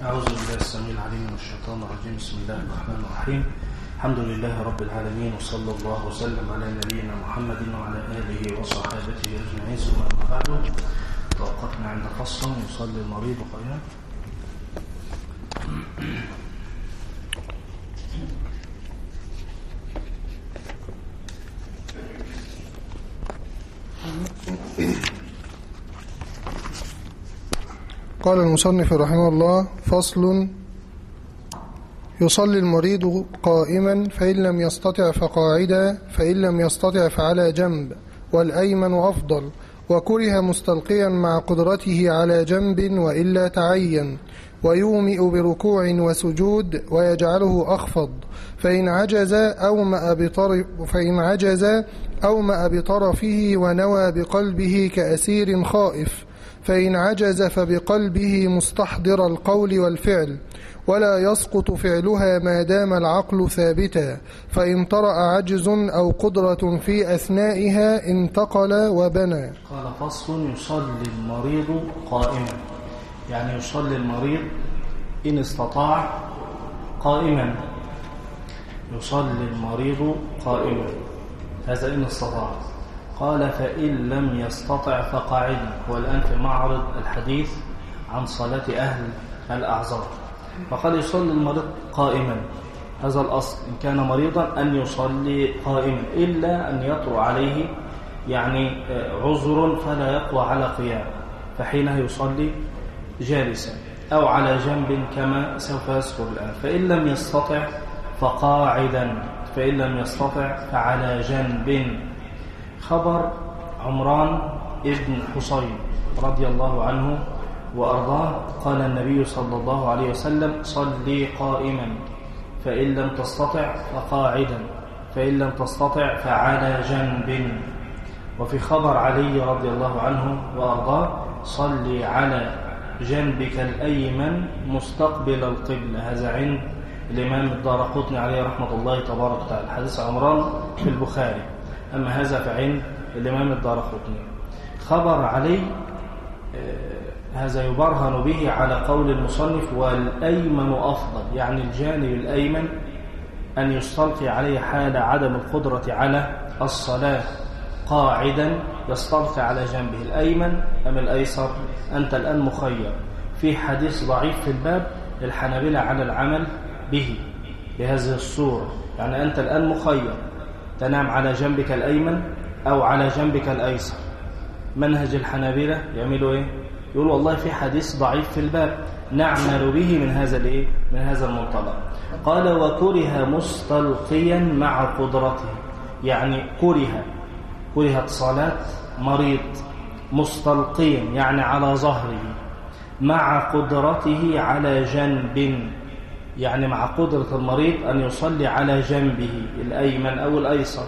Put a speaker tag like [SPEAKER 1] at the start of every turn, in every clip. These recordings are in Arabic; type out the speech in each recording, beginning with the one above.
[SPEAKER 1] أعوذ بالله السميع العليم من الشيطان الرجيم. بسم الله الرحمن الرحيم. الحمد لله رب العالمين، وصلى الله وسلم على نبينا محمد وعلى آله وصحابته أجمعين. ثم أما بعد، توقفنا عند فصل يصلي المريض قائما.
[SPEAKER 2] قال المصنف رحمه الله: فصل: يصلي المريض قائما، فإن لم يستطع فقاعدا، فإن لم يستطع فعلى جنب، والأيمن أفضل، وكره مستلقيا مع قدرته على جنب وإلا تعين، ويومئ بركوع وسجود ويجعله أخفض، فإن عجز أومأ بطرفه ونوى بقلبه كأسير خائف، فإن عجز فبقلبه مستحضر القول والفعل، ولا يسقط فعلها ما دام العقل ثابتا، فإن طرأ عجز أو قدرة في أثنائها انتقل وبنى.
[SPEAKER 1] قال فصل: يصلي المريض قائما، يعني يصلي المريض إن استطاع قائما. يصلي المريض قائما، هذا إن استطاع. قال: فإن لم يستطع فقاعدا. والآن في معرض الحديث عن صلاة أهل الأعذار، فقال يصلي المريض قائما، هذا الأصل. إن كان مريضا أن يصلي قائما، إلا أن يطرأ عليه يعني عذر فلا يقوى على قيام، فحينها يصلي جالسا أو على جنب كما سوف يذكر الآن. فإن لم يستطع فقاعدا، فإن لم يستطع فعلى جنب. خبر عمران ابن حصين رضي الله عنه وأرضاه، قال النبي صلى الله عليه وسلم: صلي قائما، فإن لم تستطع فقاعدا، فإن لم تستطع فعلى جنب. وفي خبر علي رضي الله عنه وأرضاه: صلي على جنبك الأيمن مستقبل القبلة. هذا عند الإمام الدارقطني عليه رحمة الله تبارك وتعالى. حديث عمران في البخاري، أما هذا فعند الإمام الدارقطني. خبر علي هذا يبرهن به على قول المصنف: والأيمن أفضل، يعني الجانب الأيمن أن يستلقي عليه حال عدم القدرة على الصلاة قاعدا، يستلقي على جنبه الأيمن أم الأيسر. أنت الآن مخير. في حديث ضعيف في الباب الحنابلة على العمل به بهذه الصورة، يعني أنت الآن مخير، تنام على جنبك الأيمن أو على جنبك الأيسر. منهج الحنابلة يعملوا إيه؟ يقول والله في حديث ضعيف في الباب نعمل به من هذا الإيه؟ من هذا المنطلق. قال: وكره مستلقيا مع قدرته، يعني كرهت صلاة مريض مستلقيا، يعني على ظهره، مع قدرته على جنب، يعني مع قدرة المريض أن يصلي على جنبه الأيمن أو الأيسر،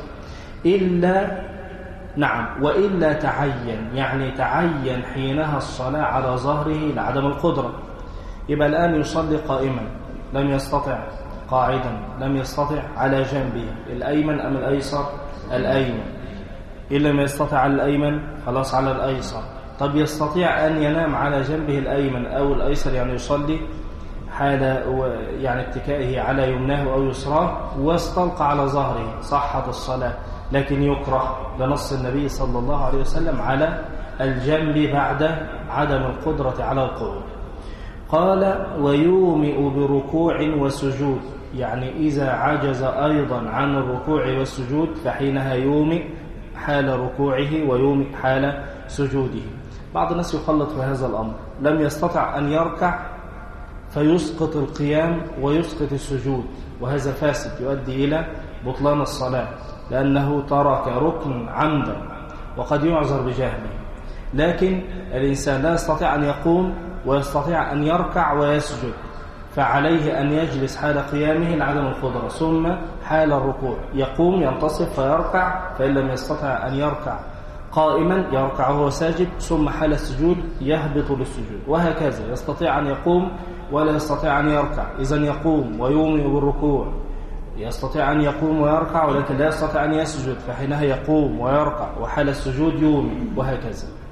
[SPEAKER 1] وإلا تعين، يعني تعين حينها الصلاة على ظهره لعدم القدرة. يبقى الآن يصلي قائما، لم يستطع قاعدا، لم يستطع على جنبه الأيمن أم الأيسر؟ الأيمن. إن لم يستطع على الأيمن خلاص على الأيسر. طب يستطيع أن ينام على جنبه الأيمن أو الأيسر، يعني يصلي حال يعني اتكائه على يمناه أو يسراه واستلقى على ظهره، صحت الصلاة، لكن يكره لنص النبي صلى الله عليه وسلم على الجنب بعد عدم القدرة على القعود. قال: ويومئ بركوع وسجود، يعني إذا عجز أيضا عن الركوع والسجود فحينها يومئ حال ركوعه ويومئ حال سجوده. بعض الناس يخلط في هذا الأمر، لم يستطع أن يركع فيسقط القيام ويسقط السجود، وهذا فاسد يؤدي إلى بطلان الصلاة، لأنه ترك ركن عمدا وقد يعذر بجهله. لكن الإنسان لا يستطيع أن يقوم ويستطيع أن يركع ويسجد، فعليه أن يجلس حال قيامه لعدم القدرة، ثم حال الركوع يقوم ينتصب فيركع، فإن لم يستطع أن يركع قائما يركع وهو ساجد، ثم حال السجود يهبط للسجود، وهكذا. يستطيع أن يقوم ولا يستطيع أن يركع، إذن يقوم ويومئ بالركوع. يستطيع أن يقوم ويركع ولكن لا يستطيع أن يسجد، فحينها يقوم ويركع، وحال السجود يومئ، وهكذا.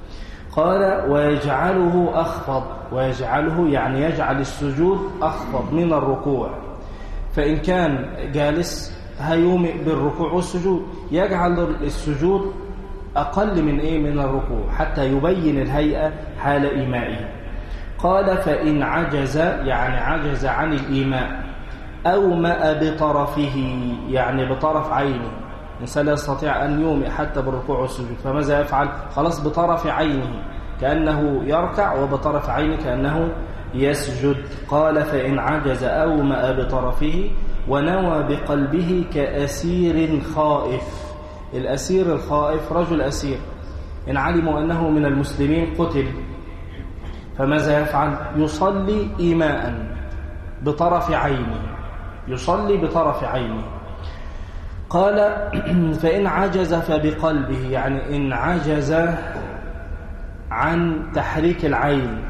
[SPEAKER 1] قال ويجعله أخفض، ويجعله يعني يجعل السجود أخفض من الركوع، فإن كان جالس هيومئ بالركوع والسجود، يجعل السجود أقل من من الركوع حتى يبين الهيئة حال إيمائه. قال فإن عجز يعني عجز عن الإيماء أومأ بطرفه يعني بطرف عينه، الإنسان لا يستطيع أن يومئ حتى بالركوع والسجود، فماذا يفعل؟ خلاص بطرف عينه كأنه يركع وبطرف عينه كأنه يسجد. قال فإن عجز أومأ بطرفه ونوى بقلبه كأسير خائف. الأسير الخائف رجل أسير إن علموا أنه من المسلمين قتل، فماذا يفعل؟ يصلي إيماء بطرف عينه، يصلي بطرف عينه. قال فإن عجز فبقلبه يعني إن عجز عن تحريك العين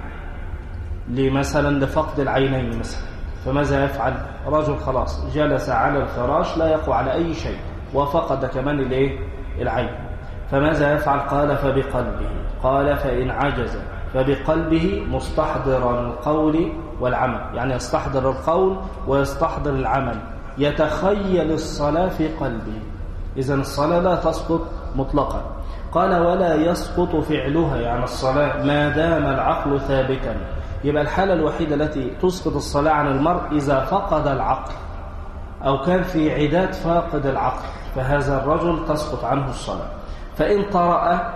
[SPEAKER 1] مثلا لفقد العينين مثلا، فماذا يفعل؟ رجل خلاص جلس على الفراش لا يقوى على أي شيء وفقد كمان العين، فماذا يفعل؟ قال فبقلبه. قال فإن عجز فبقلبه مستحضرا القول والعمل، يعني يستحضر القول ويستحضر العمل، يتخيل الصلاة في قلبه. إذن الصلاة لا تسقط مطلقا. قال ولا يسقط فعلها يعني الصلاة ما دام العقل ثابتا. يبقى الحالة الوحيدة التي تسقط الصلاة عن المرء إذا فقد العقل أو كان في عداد فاقد العقل، فهذا الرجل تسقط عنه الصلاة. فإن طرأ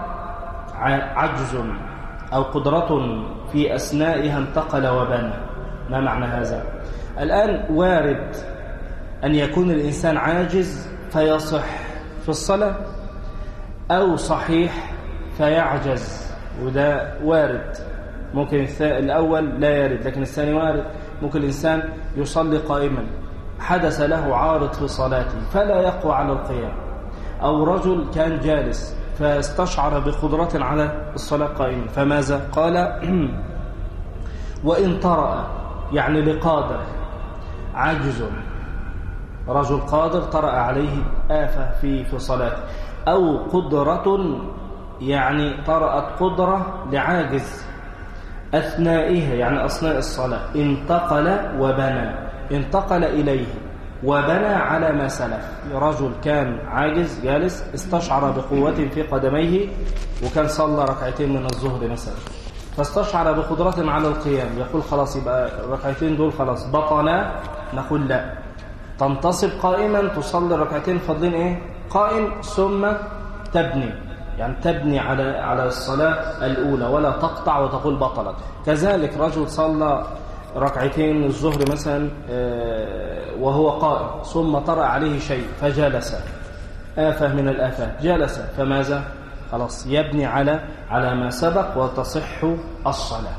[SPEAKER 1] عجز أو قدرة في أثنائها انتقل وبنى. ما معنى هذا؟ الآن وارد أن يكون الإنسان عاجز فيصح في الصلاة، أو صحيح فيعجز، وده وارد. ممكن الأول لا يرد لكن الثاني وارد. ممكن الإنسان يصلي قائما حدث له عارض في صلاته فلا يقوى على القيام، أو رجل كان جالس فاستشعر بقدرة على الصلاة قائما، فماذا؟ قال وإن طرأ يعني لقادر عجز، رجل قادر طرأ عليه آفة في صلاته، أو قدرة يعني طرأت قدرة لعاجز أثنائها يعني أثناء الصلاة، انتقل وبنى، انتقل إليه وبنى على ما سلف. رجل كان عاجز جالس استشعر بقوة في قدميه وكان صلى ركعتين من الظهر مثلا، فاستشعر بقدرة على القيام، يقول خلاص يبقى الركعتين دول خلاص بطلا. نقول لا، تنتصب قائما تصلي ركعتين فاضلين قائم، ثم تبني يعني تبني على الصلاة الأولى ولا تقطع وتقول بطلت. كذلك رجل صلى ركعتين الظهر مثلا وهو قائم، ثم طرأ عليه شيء فجلس، آفة من الآفات جلس، فماذا؟ خلاص يبني على ما سبق وتصح الصلاة.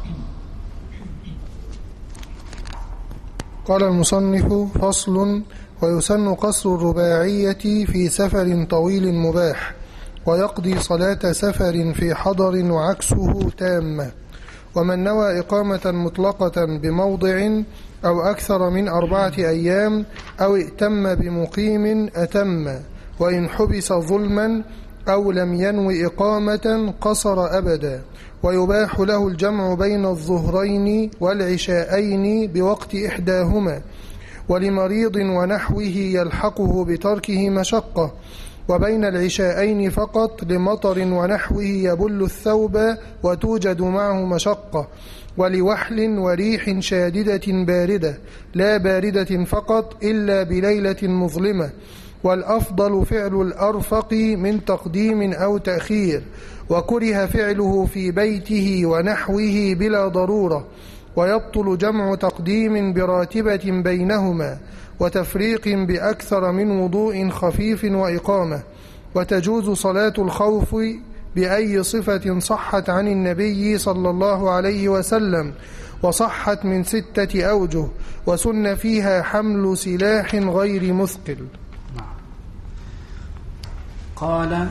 [SPEAKER 2] قال المصنف فصل: ويسن قصر الرباعية في سفر طويل مباح، ويقضي صلاة سفر في حضر وعكسه تامة. ومن نوى إقامة مطلقة بموضع أو أكثر من 4 أيام أو ائتم بمقيم أتم، وإن حبس ظلما أو لم ينوي إقامة قصر أبدا. ويباح له الجمع بين الظهرين والعشاءين بوقت إحداهما، ولمريض ونحوه يلحقه بتركه مشقة، وبين العشاءين فقط لمطر ونحوه يبل الثوب وتوجد معه مشقة، ولوحل وريح شاددة باردة لا باردة فقط إلا بليلة مظلمة. والأفضل فعل الأرفق من تقديم أو تأخير، وكره فعله في بيته ونحوه بلا ضرورة. ويبطل جمع تقديم براتبة بينهما، وتفريق بأكثر من وضوء خفيف وإقامة. وتجوز صلاة الخوف بأي صفة صحت عن النبي صلى الله عليه وسلم، وصحت من 6 أوجه، وسن فيها حمل سلاح غير مثقل.
[SPEAKER 1] قال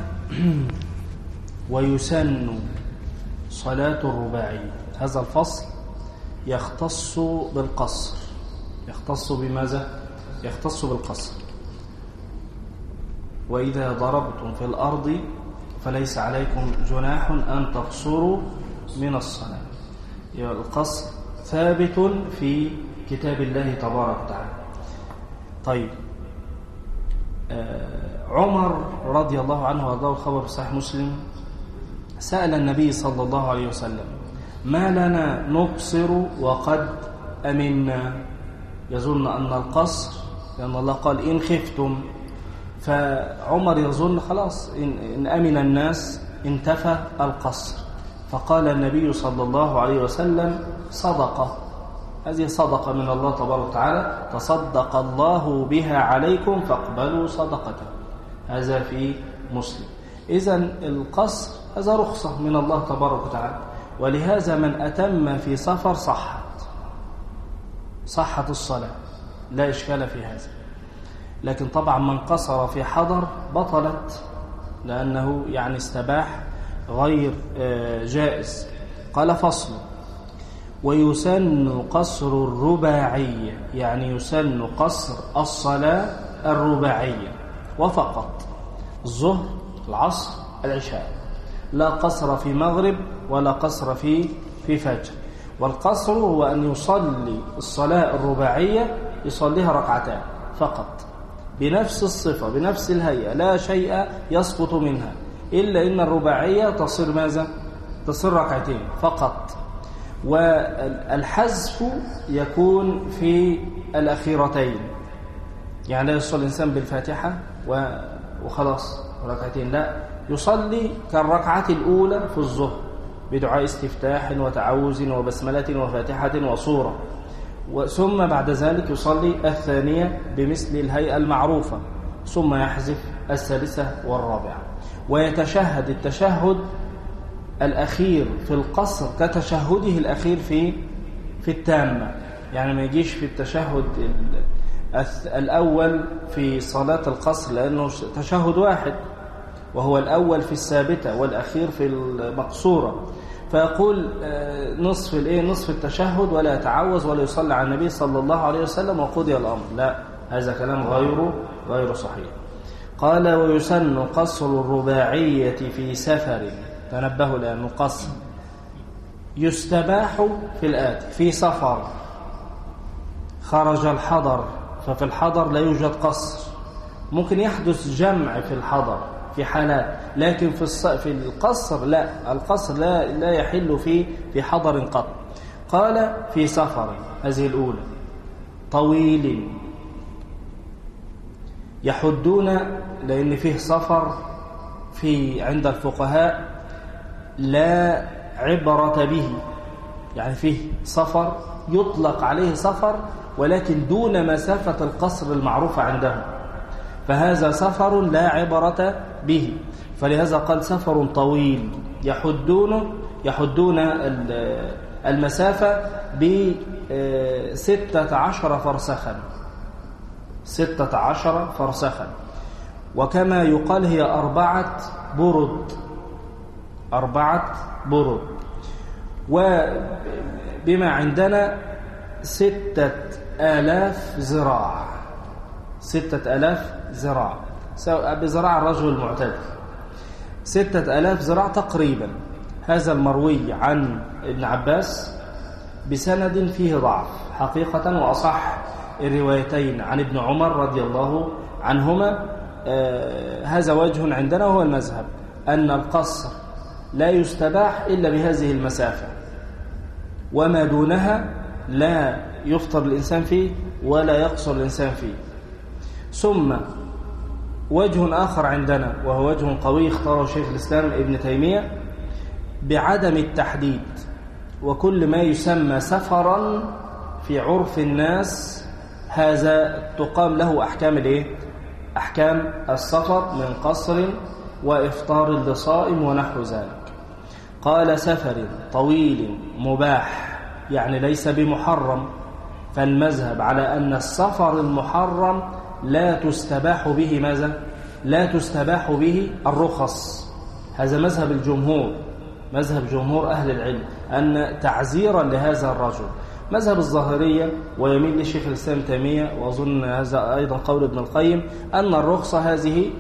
[SPEAKER 1] ويسن صلاة الرباعي. هذا الفصل يختص بالقصر. يختص بماذا؟ يختص بالقصر. وإذا ضربتم في الأرض فليس عليكم جناح أن تقصروا من الصلاة. القصر ثابت في كتاب الله تبارك وتعالى. طيب، عمر رضي الله عنه وارضاه، الخبر في صحيح مسلم، سأل النبي صلى الله عليه وسلم: ما لنا نقصر وقد أمنا؟ يظن أن القصر، لأن الله قال: إن خفتم. فعمر يظن خلاص إن أمن الناس انتفى القصر. فقال النبي صلى الله عليه وسلم: صدقة، هذه صدقة من الله تبارك وتعالى، تصدق الله بها عليكم فاقبلوا صدقته. هذا في مسلم. إذن القصر هذا رخصة من الله تبارك وتعالى، ولهذا من أتم في سفر صحت الصلاة، لا إشكال في هذا. لكن طبعا من قصر في حضر بطلت، لأنه يعني استباح غير جائز. قال: فصل: ويسن قصر الرباعية، يعني يسن قصر الصلاة الرباعية وفقط، الظهر، العصر، العشاء، لا قصر في مغرب ولا قصر في فجر. والقصر هو أن يصلي الصلاة الرباعية يصليها ركعتان فقط، بنفس الصفة بنفس الهيئة، لا شيء يسقط منها، إلا إن الرباعية تصير ماذا؟ تصير ركعتين فقط. والحذف يكون في الأخيرتين، يعني لا يصلي الإنسان بالفاتحة وخلاص ركعتين، لا، يصلي كالركعة الأولى في الظهر بدعاء استفتاح وتعوذ وبسملة وفاتحة وصورة، ثم بعد ذلك يصلي الثانية بمثل الهيئة المعروفة، ثم يحذف الثالثة والرابعة، ويتشهد التشهد الأخير في القصر كتشهده الأخير في التامة. يعني ما يجيش في التشهد الأول في صلاة القصر، لأنه تشهد واحد وهو الأول في الثابتة والأخير في المقصورة، فيقول نصف التشهد ولا يتعوذ ولا يصلي على النبي صلى الله عليه وسلم وقضي الأمر. لا، هذا كلام غير صحيح. قال: ويسن قصر الرباعية في سفر. تنبهوا لأنه قصر يستباح في الآتي: في سفر، خرج الحضر، ففي الحضر لا يوجد قصر، ممكن يحدث جمع في الحضر في حالات، لكن في القصر لا، القصر لا يحل في حضر قط. قال: في سفر، هذه الأولى، طويل، يحدون، لأن فيه سفر عند الفقهاء لا عبرة به، يعني فيه سفر يطلق عليه سفر ولكن دون مسافة القصر المعروفة عندهم، فهذا سفر لا عبرة به، فلهذا قال: سفر طويل، يحدون المسافة ب16 فرسخا، 16 فرسخا، وكما يقال هي 4 برد، وبما عندنا 6000 ذراع، 6000 ذراع بذراع الرجل المعتدل، 6000 ذراع تقريبا. هذا المروي عن ابن عباس بسند فيه ضعف حقيقة، وأصح الروايتين عن ابن عمر رضي الله عنهما. هذا وجه عندنا، وهو المذهب أن القصر لا يستباح إلا بهذه المسافة، وما دونها لا يفطر الإنسان فيه ولا يقصر الإنسان فيه. ثم وجه آخر عندنا، وهو وجه قوي اختاره شيخ الإسلام ابن تيمية، بعدم التحديد، وكل ما يسمى سفرا في عرف الناس هذا تقام له أحكام السفر من قصر وإفطار لصائم ونحو ذلك. قال: سفر طويل مباح، يعني ليس بمحرم، فالمذهب على أن السفر المحرم لا تستباح به ماذا؟ لا تستباح به الرخص. هذا مذهب الجمهور، مذهب جمهور أهل العلم، أن تعزيرا لهذا الرجل. مذهب الظاهرية ويميل لشيخ الإسلام تيمية، وأظن هذا أيضا قول ابن القيم، أن الرخصة هذه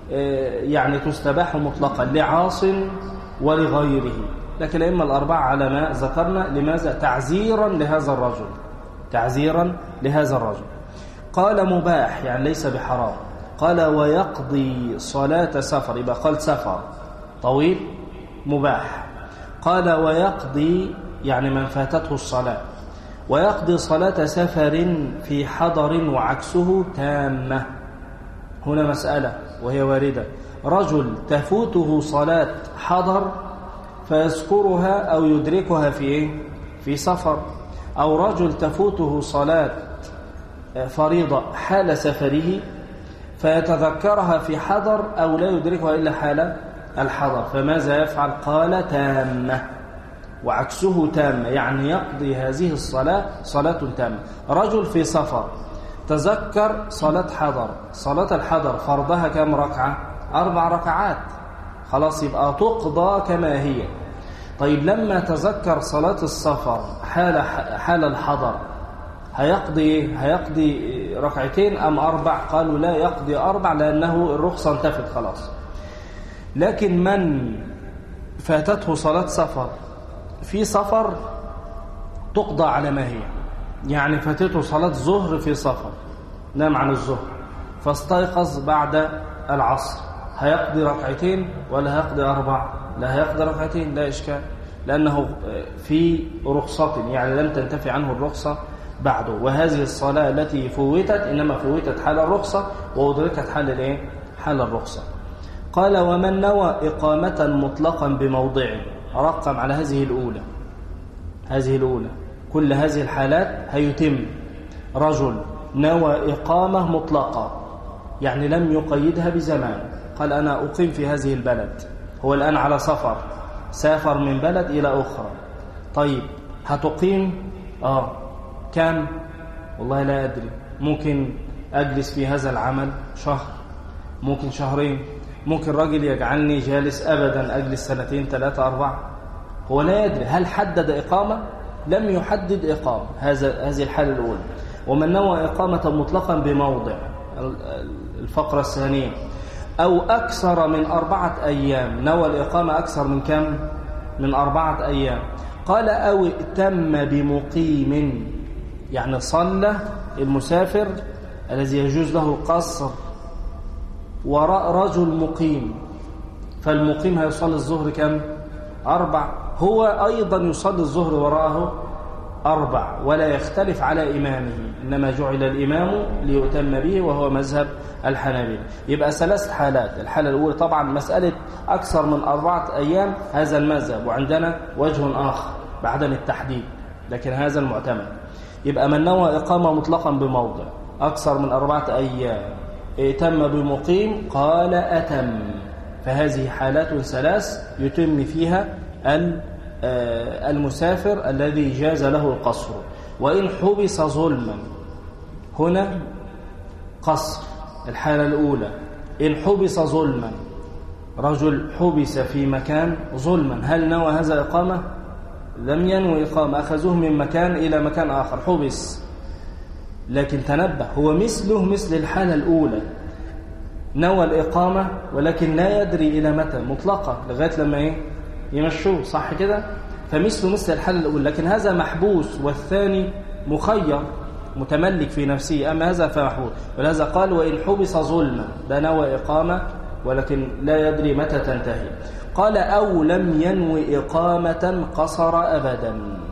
[SPEAKER 1] يعني تستباح مطلقا لعاص ولغيره، لكن الأئمة الأربعة على ما ذكرنا. لماذا؟ تعزيرا لهذا الرجل، تعزيرا لهذا الرجل. قال مباح يعني ليس بحرام. قال ويقضي صلاة سفر، يبقى قال سفر طويل مباح. قال ويقضي يعني من فاتته الصلاة، ويقضي صلاة سفر في حضر وعكسه تامة. هنا مسألة وهي واردة، رجل تفوته صلاة حضر فيذكرها أو يدركها في سفر، أو رجل تفوته صلاة فريضة حال سفره فيتذكرها في حضر أو لا يدركها إلا حال الحضر، فماذا يفعل؟ قال تامة وعكسه تامة، يعني يقضي هذه الصلاة صلاة تامة. رجل في سفر تذكر صلاة حضر، صلاة الحضر فرضها كم ركعة؟ 4 ركعات، خلاص يبقى تقضى كما هي. طيب لما تذكر صلاة السفر حال الحضر هيقضي ركعتين أم 4؟ قالوا لا، يقضي 4 لأنه الرخصة انتفت خلاص. لكن من فاتته صلاة سفر في سفر تقضى على ما هي، يعني فاتته صلاة ظهر في سفر، نام عن الظهر فاستيقظ بعد العصر، هيقضي ركعتين ولا هيقضي 4؟ لا، هيقضي ركعتين لا إشكال، لأنه في رخصة، يعني لم تنتفي عنه الرخصة بعده. وهذه الصلاة التي فوتت إنما فوتت حال الرخصة وأدركت حال الرخصة. قال ومن نوى إقامة مطلقا بموضعه، رقم على هذه الأولى كل هذه الحالات هيتم. رجل نوى إقامة مطلقة يعني لم يقيدها بزمان، قال أنا أقيم في هذه البلد، هو الآن على سفر، سافر من بلد إلى أخرى. طيب هتقيم كم؟ والله لا أدري، ممكن أجلس في هذا العمل شهر، ممكن شهرين، ممكن راجل يجعلني جالس أبدا أجلس 2 3 4، هو لا يدري. هل حدد إقامة؟ لم يحدد إقامة. هذه الحالة الأولى. ومن نوى إقامة مطلقا بموضع، الفقرة الثانية، أو أكثر من 4 أيام، نوى الإقامة أكثر من كم؟ من 4 أيام. قال أو ائتم بمقيم، يعني صلى المسافر الذي يجوز له القصر وراء رجل مقيم، فالمقيم هيصلي الظهر كم؟ 4، هو أيضا يصلي الظهر وراءه 4 ولا يختلف على إمامه، إنما جعل الإمام ليؤتم به وهو مذهب الحنابلة. يبقى 3 حالات. الحالة الأولى طبعا مسألة أكثر من 4 أيام هذا المذهب، وعندنا وجه آخر بعدم التحديد، لكن هذا المعتمد. يبقى من نوى إقامة مطلقا بموضع أكثر من 4 أيام ائتم بمقيم، قال أتم، فهذه حالات 3 يتم فيها المسافر الذي جاز له القصر. وإن حبس ظلما، هنا قصر الحالة الأولى. إن حبس ظلما، رجل حبس في مكان ظلما، هل نوى هذا إقامة؟ لم ينوي إقامة، أخذوه من مكان إلى مكان آخر، حبس. لكن تنبه، هو مثل الحالة الأولى، نوى الإقامة ولكن لا يدري إلى متى، مطلقة لغاية لما يمشوه، صح كده؟ فمثل الحالة الأولى، لكن هذا محبوس والثاني مخير متملك في نفسه، أما هذا فمحبوس. ولهذا قال وإن حبس ظلما، ده نوى إقامة ولكن لا يدري متى تنتهي. قال أو لم ينوي إقامة قصر أبدا،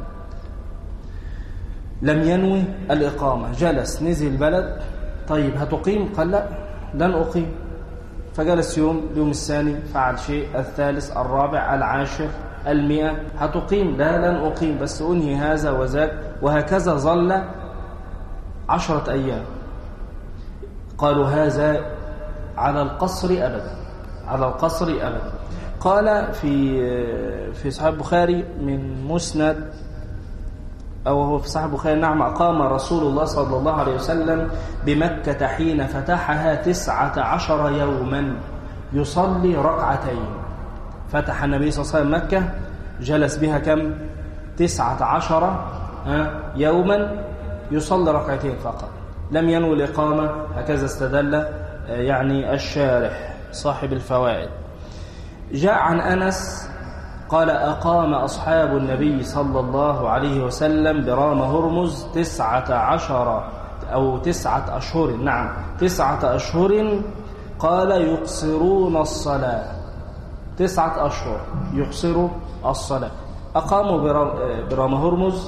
[SPEAKER 1] لم ينوي الإقامة، جلس نزل البلد. طيب هتقيم؟ قال لا، لن أقيم. فجلس اليوم الثاني فعل شيء، الثالث، الرابع، العاشر، 100. هتقيم؟ لا، لن أقيم، بس أنهي هذا وذاك، وهكذا ظل 10 أيام. قالوا هذا على القصر أبدا، على القصر أبدا. قال في صحيح البخاري من مسند، أو هو في صحيح البخاري، نعم، أقام رسول الله صلى الله عليه وسلم بمكة حين فتحها 19 يوما يصلي 2 ركعات. فتح النبي صلى الله عليه وسلم مكة، جلس بها كم؟ 19 يوما يصلي 2 ركعات فقط، لم ينوي الإقامة. هكذا استدل يعني الشارح صاحب الفوائد. جاء عن أنس قال أقام أصحاب النبي صلى الله عليه وسلم برام هرمز 19 أو 9 أشهر، نعم 9 أشهر، قال يقصرون الصلاة. 9 أشهر يقصروا الصلاة. أقاموا برام هرمز،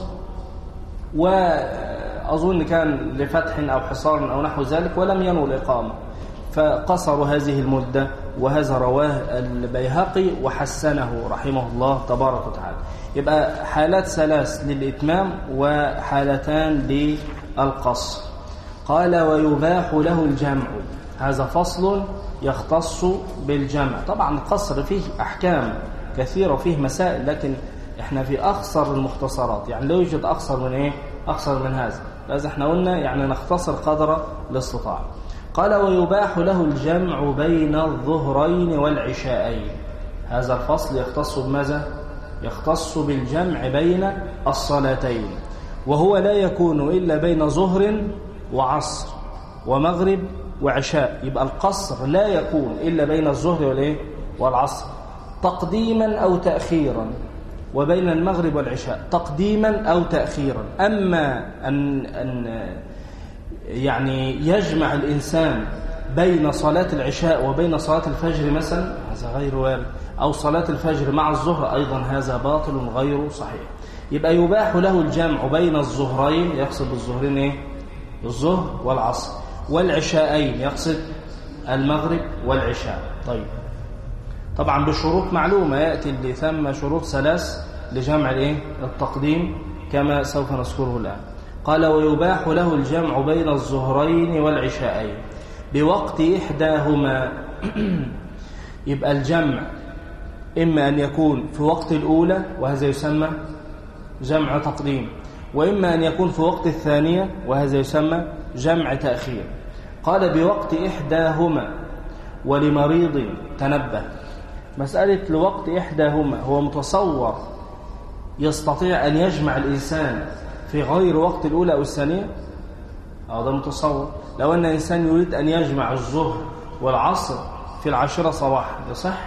[SPEAKER 1] وأظن كان لفتح أو حصار أو نحو ذلك، ولم ينووا الإقامة، فقصروا هذه المدة. وهذا رواه البيهقي وحسنه رحمه الله تبارك وتعالى. يبقى حالات 3 للإتمام وحالتان للقصر. قال ويباح له الجمع. هذا فصل يختص بالجمع. طبعا القصر فيه أحكام كثيرة وفيه مسائل، لكن احنا في أخصر المختصرات، يعني لا يوجد أخصر من إيه؟ أخصر من هذا. لذا احنا قلنا يعني نختصر قدر الاستطاعة. قال ويباح له الجمع بين الظهرين والعشاءين. هذا الفصل يختص بماذا؟ يختص بالجمع بين الصلاتين، وهو لا يكون إلا بين ظهر وعصر ومغرب وعشاء. يبقى القصر لا يكون إلا بين الظهر والعصر تقديما أو تأخيرا، وبين المغرب والعشاء تقديما أو تأخيرا. أما أن يعني يجمع الإنسان بين صلاة العشاء وبين صلاة الفجر مثلا، هذا غير وارد، أو صلاة الفجر مع الظهر، أيضا هذا باطل غير صحيح. يبقى يباح له الجمع بين الظهرين، يقصد بالظهرين إيه؟ الظهر والعصر، والعشاءين يقصد المغرب والعشاء. طيب طبعا بشروط معلومة، يأتي اللي ثم شروط 3 لجمع التقديم كما سوف نذكره الآن. قال ويباح له الجمع بين الظهرين والعشاءين بوقت إحداهما. يبقى الجمع إما أن يكون في وقت الأولى وهذا يسمى جمع تقديم، وإما أن يكون في وقت الثانية وهذا يسمى جمع تأخير. قال بوقت إحداهما ولمريض. تنبه، مسألة لوقت إحداهما هو متصور يستطيع أن يجمع الإنسان في غير وقت الأولى أو الثانية؟ هذا متصور. لو أن إنسان يريد أن يجمع الظهر والعصر في 10 صباحا يصح؟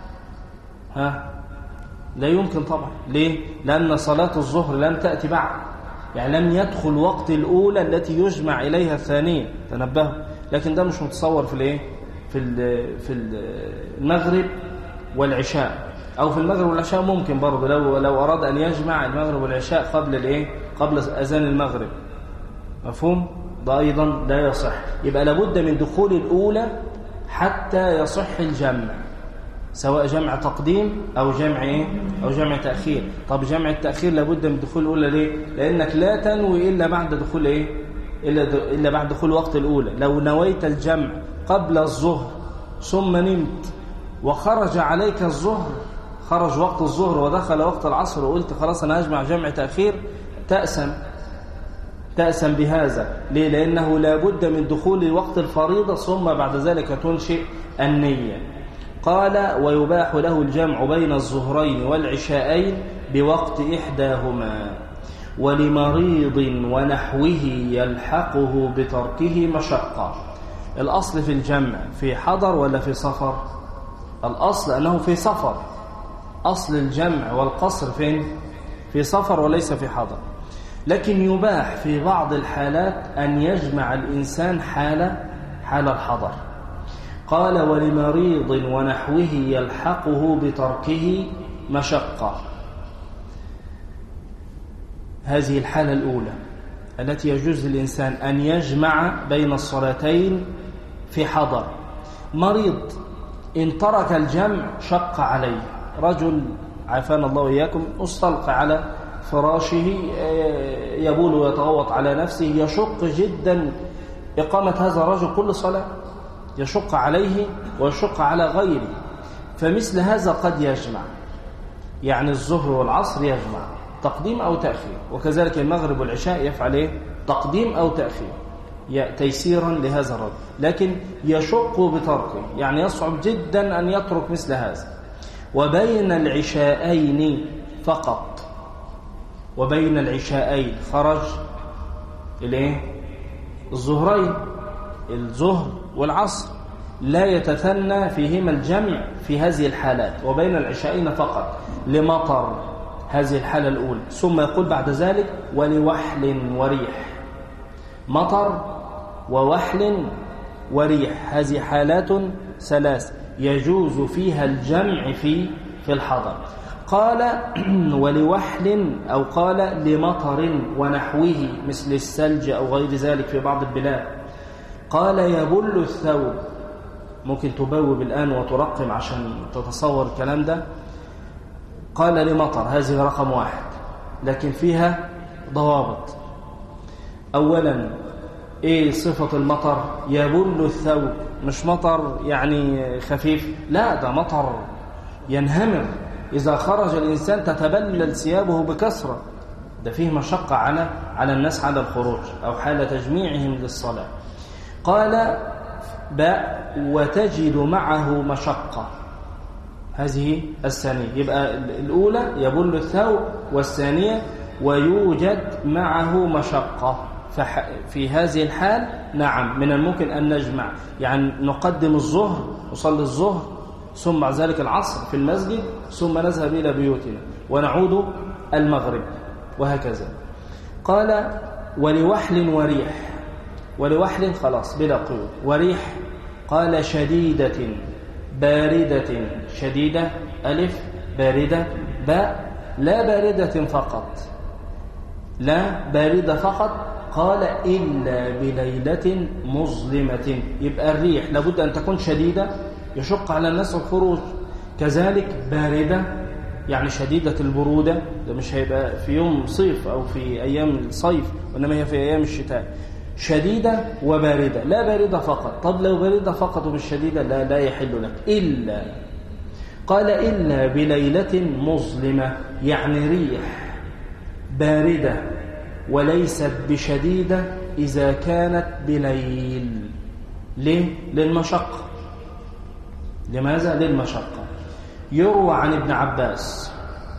[SPEAKER 1] لا يمكن طبعا. ليه؟ لأن صلاة الظهر لم تأتي بعد، يعني لم يدخل وقت الأولى التي يجمع إليها الثانية. تنبهوا، لكن ده مش متصور في المغرب والعشاء، أو في المغرب والعشاء ممكن برضه لو أراد أن يجمع المغرب والعشاء قبل أذان المغرب. مفهوم؟ ده أيضا لا يصح. يبقى لابد من دخول الأولى حتى يصح الجمع، سواء جمع تقديم أو جمع تأخير. طب جمع التأخير لابد من دخول الأولى. ليه؟ لأنك لا تنوي إلا بعد دخول إلا بعد دخول وقت الأولى. لو نويت الجمع قبل الظهر ثم نمت وخرج عليك الظهر، خرج وقت الظهر ودخل وقت العصر، وقلت خلاص أنا أجمع جمع تأخير، تأسم بهذا. ليه؟ لأنه لابد من دخول وقت الفريضة ثم بعد ذلك تنشئ النية. قال ويباح له الجمع بين الظهرين والعشاءين بوقت إحداهما ولمريض ونحوه يلحقه بتركه مشقة. الأصل في الجمع في حضر ولا في سفر؟ الأصل أنه في سفر. أصل الجمع والقصر فين؟ في سفر وليس في حضر. لكن يباح في بعض الحالات أن يجمع الإنسان حال الحضر. قال ولمريض ونحوه يلحقه بتركه مشقة. هذه الحالة الأولى التي يجوز للإنسان أن يجمع بين الصلاتين في حضر. مريض إن ترك الجمع شق عليه. رجل عافانا الله وإياكم استلقى على فراشه يبول ويتغوط على نفسه، يشق جدا إقامة هذا الرجل كل صلاة، يشق عليه ويشق على غيره. فمثل هذا قد يجمع، يعني الظهر والعصر يجمع تقديم أو تأخير، وكذلك المغرب والعشاء يفعل تقديم أو تأخير تيسيرا لهذا الرجل. لكن يشق بتركه، يعني يصعب جدا أن يترك مثل هذا. وبين العشاءين فقط، وبين العشاءين خرج الظهرين، الظهر والعصر، لا يتثنى فيهما الجمع في هذه الحالات، وبين العشاءين فقط لمطر، هذه الحالة الأولى. ثم يقول بعد ذلك ولوحل وريح، مطر ووحل وريح، هذه حالات ثلاث يجوز فيها الجمع في الحضر. قال ولوحل أو قال لمطر ونحوه مثل الثلج أو غير ذلك في بعض البلاد. قال يبل الثوب، ممكن تبوب الآن وترقم عشان تتصور الكلام ده. قال لمطر، هذه رقم واحد، لكن فيها ضوابط. أولا إيه صفة المطر؟ يبل الثوب، مش مطر يعني خفيف، لا ده مطر ينهمر، إذا خرج الإنسان تتبلل ثيابه بكثرة، ده فيه مشقة على الناس على الخروج أو حال تجميعهم للصلاة. قال باء وتجد معه مشقة، هذه الثانية. يبقى الأولى يبل الثوب، والثانية ويوجد معه مشقة. في هذه الحال نعم من الممكن أن نجمع، يعني نقدم الظهر، نصلي الظهر ثم بعد ذلك العصر في المسجد، ثم نذهب إلى بيوتنا ونعود المغرب، وهكذا. قال ولوحل وريح، ولوحل خلاص بلا قيود، وريح قال شديدة باردة، شديدة ألف، باردة باء، لا باردة فقط، لا باردة فقط. قال إلا بليلة مظلمة، يبقى الريح لابد أن تكون شديدة يشق على الناس الخروج، كذلك باردة يعني شديدة البرودة، ده مش هيبقى في يوم صيف أو في أيام الصيف، وإنما هي في أيام الشتاء، شديدة وباردة، لا باردة فقط. طب لو باردة فقط ومش شديدة لا يحل لك إلا. قال إلا بليلة مظلمة، يعني ريح باردة وليست بشديدة إذا كانت بليل. ليه؟ للمشقة. لماذا؟ للمشقة. يروى عن ابن عباس،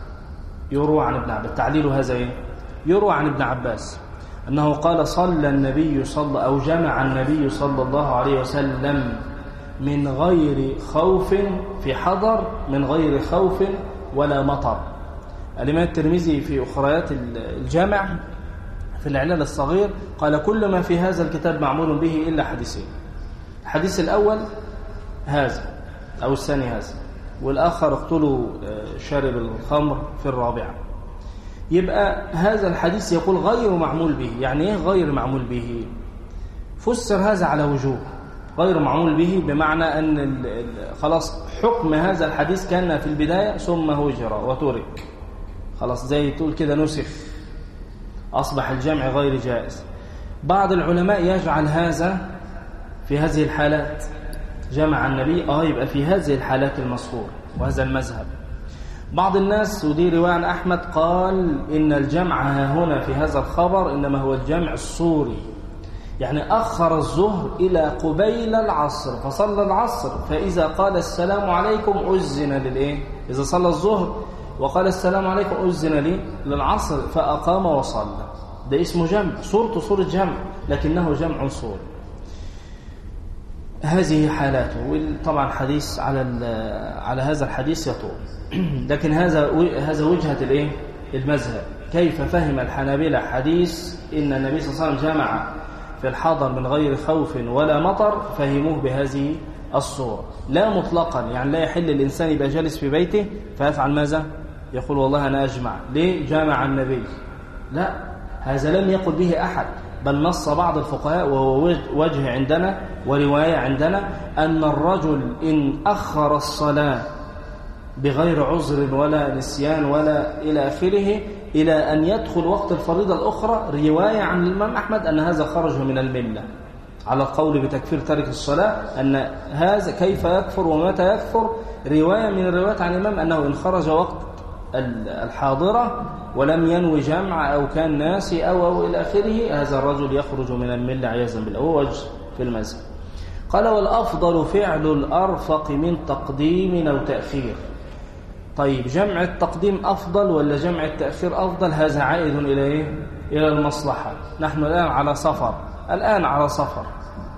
[SPEAKER 1] تعليل هذا إيه؟ يروى عن ابن عباس أنه قال صلى النبي أو جمع النبي صلى الله عليه وسلم من غير خوف في حضر، من غير خوف ولا مطر. الإمام الترمذي في أخريات الجامع في العلل الصغير قال كل ما في هذا الكتاب معمول به إلا حديثين، الحديث الأول هذا أو الثاني هذا، والآخر اقتلوا شارب الخمر في الرابعة. يبقى هذا الحديث يقول غير معمول به. يعني ايه غير معمول به؟ فسر هذا على وجوه. غير معمول به بمعنى أن خلاص حكم هذا الحديث كان في البداية ثم هجر وترك، خلاص زي تقول كده نسخ، أصبح الجمع غير جائز. بعض العلماء يجعل هذا في هذه الحالات، جمع النبي يبقى في هذه الحالات المذكورة، وهذا المذهب. بعض الناس، ودي رواية عن أحمد، قال إن الجمع هنا في هذا الخبر إنما هو الجمع الصوري، يعني أخر الظهر إلى قبيل العصر فصلى العصر، فإذا قال السلام عليكم أذن للإيه؟ إذا صلى الظهر وقال السلام عليكم أذن للعصر فأقام وصلى، ده اسمه جمع، صورته صورة جمع، لكنه جمع صوري. هذه حالاته، وطبعا حديث على هذا الحديث يطول. لكن هذا وجهة الايه؟ المذهب. كيف فهم الحنابلة حديث إن النبي صلى الله عليه وسلم جمع في الحضر من غير خوف ولا مطر؟ فهموه بهذه الصورة، لا مطلقا، يعني لا يحل الإنسان يبقى جالس في بيته فيفعل ماذا؟ يقول والله أنا أجمع، ليه؟ جمع النبي. لا، هذا لم يقل به أحد، بل نص بعض الفقهاء، وهو وجه عندنا ورواية عندنا، أن الرجل إن أخر الصلاة بغير عذر ولا نسيان ولا إلى آخره إلى أن يدخل وقت الفريضة الأخرى، رواية عن الإمام أحمد أن هذا خرج من الملة، على القول بتكفير تارك الصلاة، أن هذا كيف يكفر ومتى يكفر. رواية من الروايات عن الإمام أنه إن خرج وقت الحاضرة ولم ينوي جمع أو كان ناسي أو إلى آخره، هذا الرجل يخرج من الملة عياذا بالله. هو وجه في المذهب. قال والأفضل فعل الأرفق من تقديم أو تأخير. طيب جمع التقديم أفضل ولا جمع التأخير أفضل؟ هذا عائد إلى إيه؟ إلى المصلحة. نحن الآن على سفر،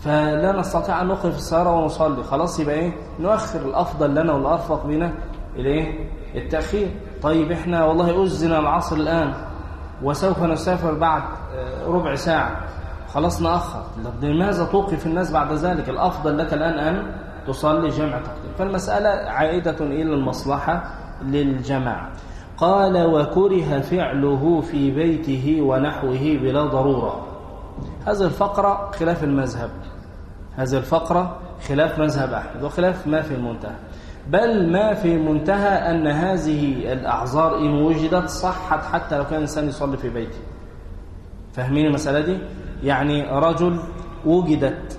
[SPEAKER 1] فلا نستطيع أن نوقف السيارة ونصلي، خلاص يبقى إيه؟ نؤخر. الأفضل لنا والأرفق بنا الإيه؟ التأخير. طيب إحنا والله أذن العصر الآن وسوف نسافر بعد ربع ساعة، خلاص نأخر. لماذا توقف الناس بعد ذلك؟ الأفضل لك الآن أن تصلي جمع تقديم. فالمسألة عائدة إلى المصلحة للجماعة. قال وكره فعله في بيته ونحوه بلا ضرورة. هذه الفقرة خلاف المذهب، هذه الفقرة خلاف مذهب أحمد وخلاف ما في المنتهى، بل ما في المنتهى أن هذه الأعذار إن وجدت صحت حتى لو كان الإنسان يصلي في بيته. فاهمين المسألة دي؟ يعني رجل وجدت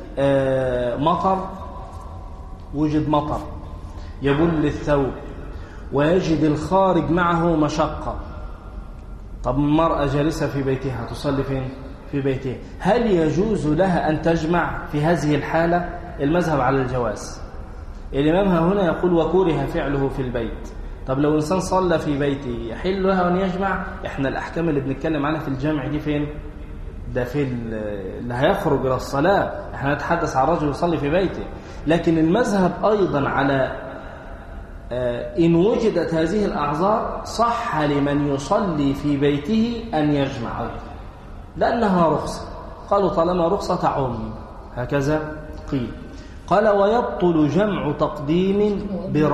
[SPEAKER 1] وجد مطر يبل الثوب ويجد الخارج معه مشقة. طب المرأة جالسة في بيتها تصلي فين؟ في بيتها. هل يجوز لها أن تجمع في هذه الحالة؟ المذهب على الجواز. الإمام هنا يقول وكره فعله في البيت. طب لو إنسان صلى في بيته يحل له أن يجمع؟ إحنا الأحكام اللي بنتكلم عنها في الجمع دي فين؟ ده في اللي هيخرج إلى الصلاة. إحنا نتحدث عن رجل يصلي في بيته. لكن المذهب أيضا على إن وجدت هذه الأعذار صح لمن يصلي في بيته أن يجمع أيضا، لأنها رخصة. قالوا طالما رخصة تعم، هكذا قيل. قال ويبطل جمع تقديم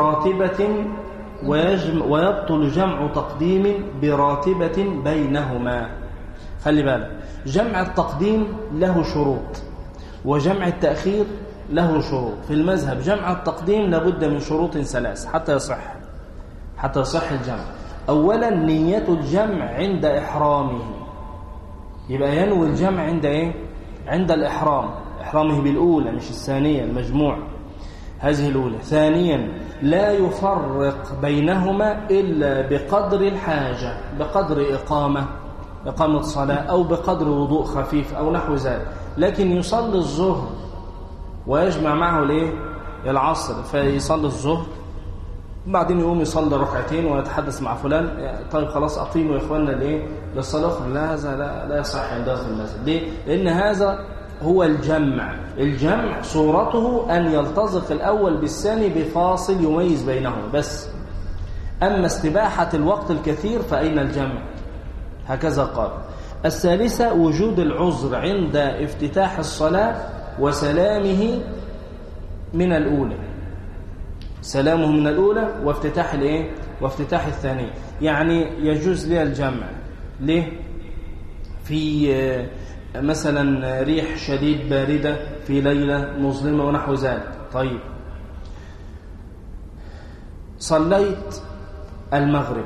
[SPEAKER 1] براتبة بينهما. خلي بالك، جمع التقديم له شروط وجمع التأخير له شروط. في المذهب جمع التقديم لابد من شروط 3 حتى يصح الجمع. أولا نية الجمع عند إحرامه، يبقى ينوي الجمع عند إيه؟ عند الإحرام، إحرامه بالأولى مش الثانية المجموع، هذه الأولى. ثانيا لا يفرق بينهما إلا بقدر الحاجة، بقدر إقامة صلاة أو بقدر وضوء خفيف أو نحو ذلك. لكن يصلي الظهر ويجمع معه الايه؟ العصر، فيصلي الظهر بعدين يقوم يصلي ركعتين ويتحدث مع فلان، طيب خلاص اقيموا يا اخواننا الايه؟ للصلاه الاخرى. لا، هذا لا يصح عند اهل المذهب. ليه؟ لان هذا هو الجمع صورته ان يلتصق الاول بالثاني بفاصل يميز بينهم بس. اما استباحه الوقت الكثير فاين الجمع؟ هكذا قال. الثالثه وجود العذر عند افتتاح الصلاه وسلامه من الأولى، سلامه من الأولى وافتتاح الايه؟ وافتتاح الثانية. يعني يجوز لي الجمع. ليه؟ في مثلا ريح شديد باردة في ليلة مظلمة ونحو ذلك. طيب صليت المغرب،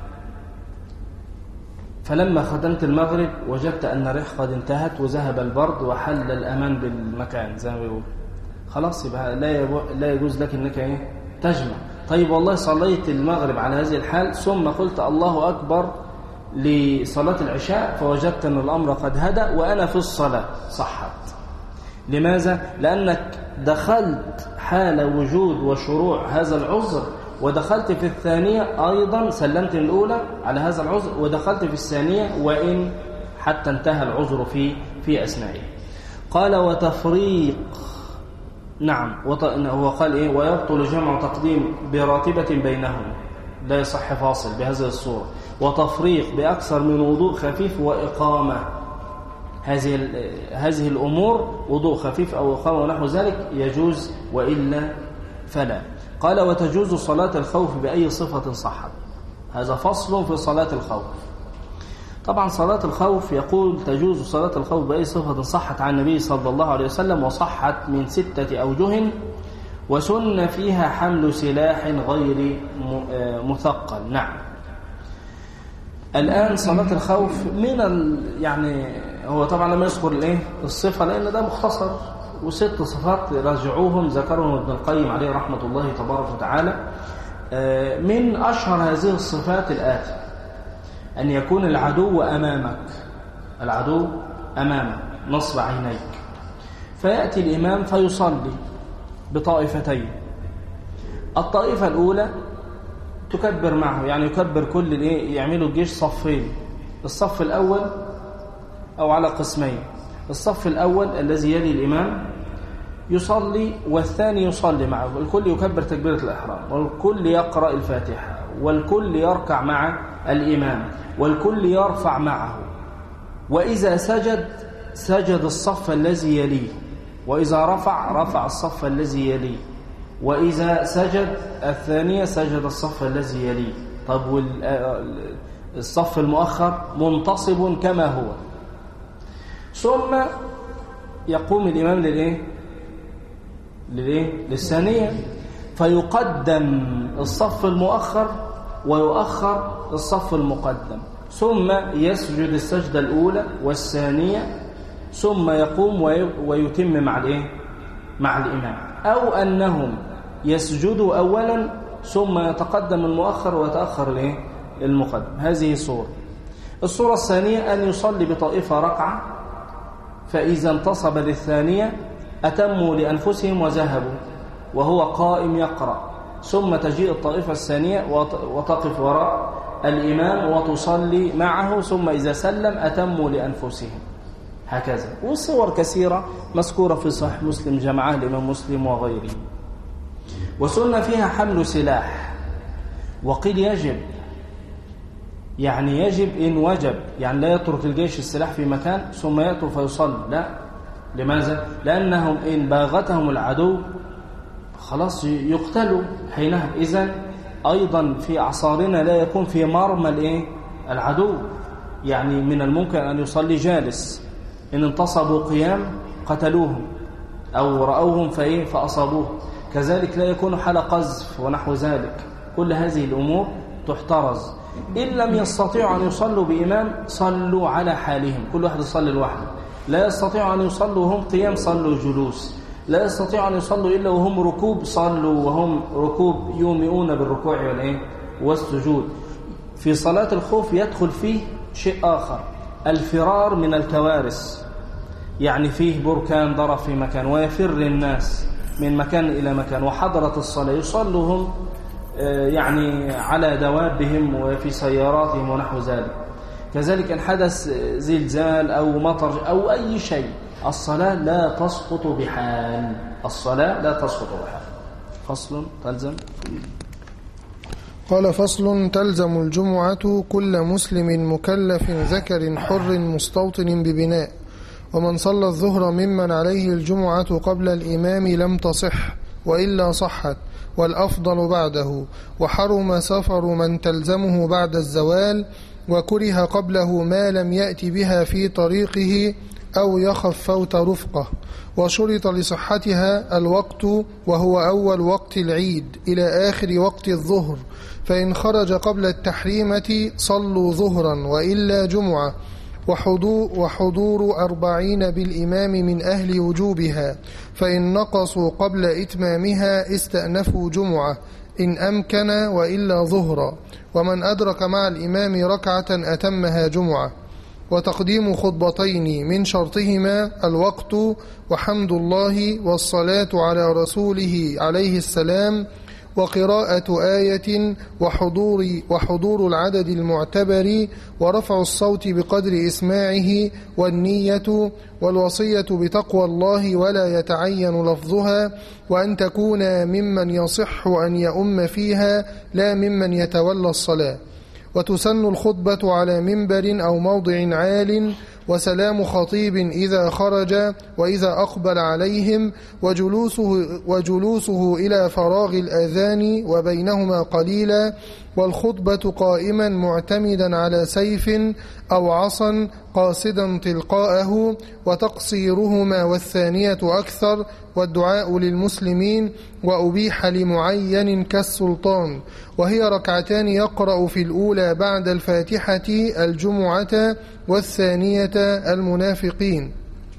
[SPEAKER 1] فلما خدمت المغرب وجدت أن الريح قد انتهت وذهب البرد وحل الأمان بالمكان زي ما بيقول، خلاص يبقى لا يجوز لك أنك ايه؟ تجمع. طيب والله صليت المغرب على هذه الحال ثم قلت الله أكبر لصلاة العشاء فوجدت أن الأمر قد هدأ وأنا في الصلاة، صحت. لماذا؟ لأنك دخلت حال وجود وشروع هذا العذر، ودخلت في الثانية أيضا سلمت الأولى على هذا العذر، ودخلت في الثانية وإن حتى انتهى العذر في أثنائه. قال وتفريق، نعم هو قال إيه؟ ويبطل جمع تقديم براتبة بينهم، لا يصح فاصل بهذه الصورة. وتفريق بأكثر من وضوء خفيف وإقامة، هذه الأمور وضوء خفيف أو إقامة ونحو ذلك يجوز، وإلا فلا. قال وتجوز صلاة الخوف بأي صفة صحت. هذا فصل في صلاة الخوف. طبعا صلاة الخوف يقول تجوز صلاة الخوف بأي صفة صحت عن النبي صلى الله عليه وسلم، وصحت من 6 أوجه، وسن فيها حمل سلاح غير مثقل. نعم. الآن صلاة الخوف من يعني هو طبعا لما يذكر الايه الصفة لأن ده مختصر، و6 صفات راجعوهم ذكرهم ابن القيم عليه رحمة الله تبارك وتعالى. من أشهر هذه الصفات الآتي: أن يكون العدو أمامك نصب عينيك، فيأتي الإمام فيصلي بطائفتين. الطائفة الأولى تكبر معه، يعني يكبر كل يعملوا الجيش صفين، الصف الأول أو على قسمين. الصف الأول الذي يلي الإمام يصلي والثاني يصلي معه، الكل يكبر تكبيرة الإحرام، والكل يقرأ الفاتحة، والكل يركع مع الإمام، والكل يرفع معه. وإذا سجد الصف الذي يليه، وإذا رفع الصف الذي يليه، وإذا سجد الثانية سجد الصف الذي يليه. طب الصف المؤخر منتصب كما هو. ثم يقوم الإمام للثانية، فيقدم الصف المؤخر ويؤخر الصف المقدم، ثم يسجد السجدة الأولى والثانية، ثم يقوم ويتم مع الإمام، أو أنهم يسجدوا أولا ثم يتقدم المؤخر ويتأخر المقدم. هذه صورة. الصورة الثانية أن يصلي بطائفة ركعة، فإذا انتصب للثانية أتموا لأنفسهم وذهبوا وهو قائم يقرأ، ثم تجيء الطائفة الثانية وتقف وراء الإمام وتصلي معه، ثم إذا سلم أتموا لأنفسهم، هكذا. والصور كثيرة مذكورة في صحيح مسلم، جمعها الإمام مسلم وغيره. وسنة فيها حمل سلاح، وقيل يجب إن وجب، يعني لا يترك الجيش السلاح في مكان ثم يأتوا فيصلي، لا. لماذا؟ لأنهم إن باغتهم العدو خلاص يقتلوا حينها. إذن أيضا في أعصارنا لا يكون في مرمى العدو، يعني من الممكن أن يصلي جالس، إن انتصبوا قيام قتلوهم أو رأوهم فأصابوه. كذلك لا يكون حال قذف ونحو ذلك. كل هذه الأمور تحترز. إن لم يستطيعوا أن يصلوا بإمام صلوا على حالهم، كل واحد يصلي لوحده. لا يستطيعوا أن يصلوا وهم قيام صلوا جلوس. لا يستطيعوا أن يصلوا إلا وهم ركوب صلوا وهم ركوب، يومئون بالركوع والسجود. في صلاة الخوف يدخل فيه شيء آخر، الفرار من الكوارث، يعني فيه بركان ضرب في مكان ويفر الناس من مكان إلى مكان، وحضرت الصلاة يصلوهم يعني على دوابهم وفي سياراتهم ونحو ذلك. كذلك إن حدث زلزال أو مطر أو أي شيء، الصلاة لا تسقط بحال. الصلاة لا تسقط بحال. فصل تلزم.
[SPEAKER 2] قال: فصل: تلزم الجمعة كل مسلم مكلف ذكر حر مستوطن ببناء، ومن صلى الظهر ممن عليه الجمعة قبل الإمام لم تصح، وإلا صحت، والأفضل بعده. وحرم سفر من تلزمه بعد الزوال، وكره قبله ما لم يأت بها في طريقه أو يخف فوت رفقه. وشرط لصحتها الوقت، وهو أول وقت العيد إلى آخر وقت الظهر، فإن خرج قبل التحريمة صلوا ظهرا وإلا جمعة. وحضور 40 بالإمام من أهل وجوبها، فإن نقصوا قبل إتمامها استأنفوا جمعة إن أمكن، وإلا ظهرا. ومن أدرك مع الإمام ركعة أتمها جمعة. وتقديم خطبتين من شرطهما الوقت وحمد الله والصلاة على رسوله عليه السلام، وقراءة آية، وحضور العدد المعتبر، ورفع الصوت بقدر إسماعه، والنية، والوصية بتقوى الله ولا يتعين لفظها، وأن تكون ممن يصح أن يؤم فيها لا ممن يتولى الصلاة. وتسن الخطبة على منبر أو موضع عال، وسلام خطيب إذا خرج وإذا أقبل عليهم، وجلوسه إلى فراغ الأذان وبينهما قليلا، والخطبة قائما معتمدا على سيف أو عصا قاصدا تلقاءه، وتقصيرهما والثانية أكثر، والدعاء للمسلمين، وأبيح لمعين كالسلطان، وهي ركعتان يقرأ في الأولى بعد الفاتحة الجمعة، والثانية المنافقين.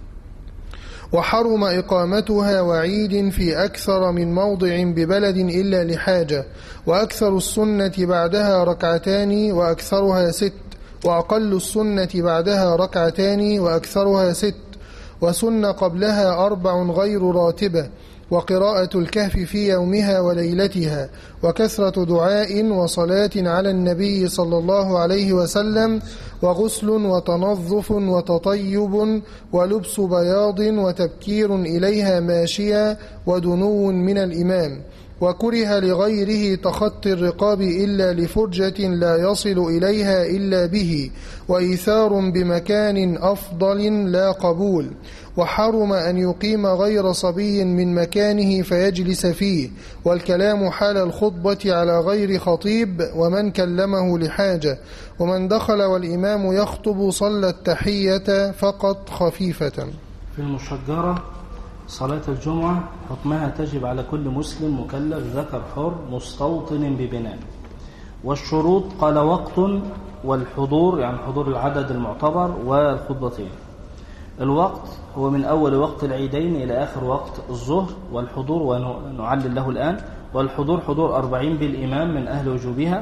[SPEAKER 2] وحرم إقامتها وعيد في أكثر من موضع ببلد إلا لحاجة، وأكثر السنة بعدها ركعتان وأكثرها 6، وأقل السنة بعدها ركعتان وأكثرها 6، وسن قبلها 4 غير راتبة، وقراءة الكهف في يومها وليلتها، وكثرة دعاء وصلاة على النبي صلى الله عليه وسلم، وغسل وتنظف وتطيب ولبس بياض وتبكير إليها ماشيا ودنو من الإمام. وكره لغيره تخطي الرقاب إلا لفرجة لا يصل إليها إلا به، وإيثار بمكان أفضل لا قبول. وحرم أن يقيم غير صبي من مكانه فيجلس فيه، والكلام حال الخطبة على غير خطيب ومن كلمه لحاجة. ومن دخل والإمام يخطب صلى التحية فقط خفيفة.
[SPEAKER 1] في المشجرة صلاة الجمعة حكمها تجب على كل مسلم مكلف ذكر حر مستوطن ببناء. والشروط قال وقت والحضور، يعني حضور العدد المعتبر، والخطبتين. الوقت هو من أول وقت العيدين إلى آخر وقت الظهر، والحضور ونعلل له الآن. والحضور حضور 40 بالإمام من أهل وجوبها.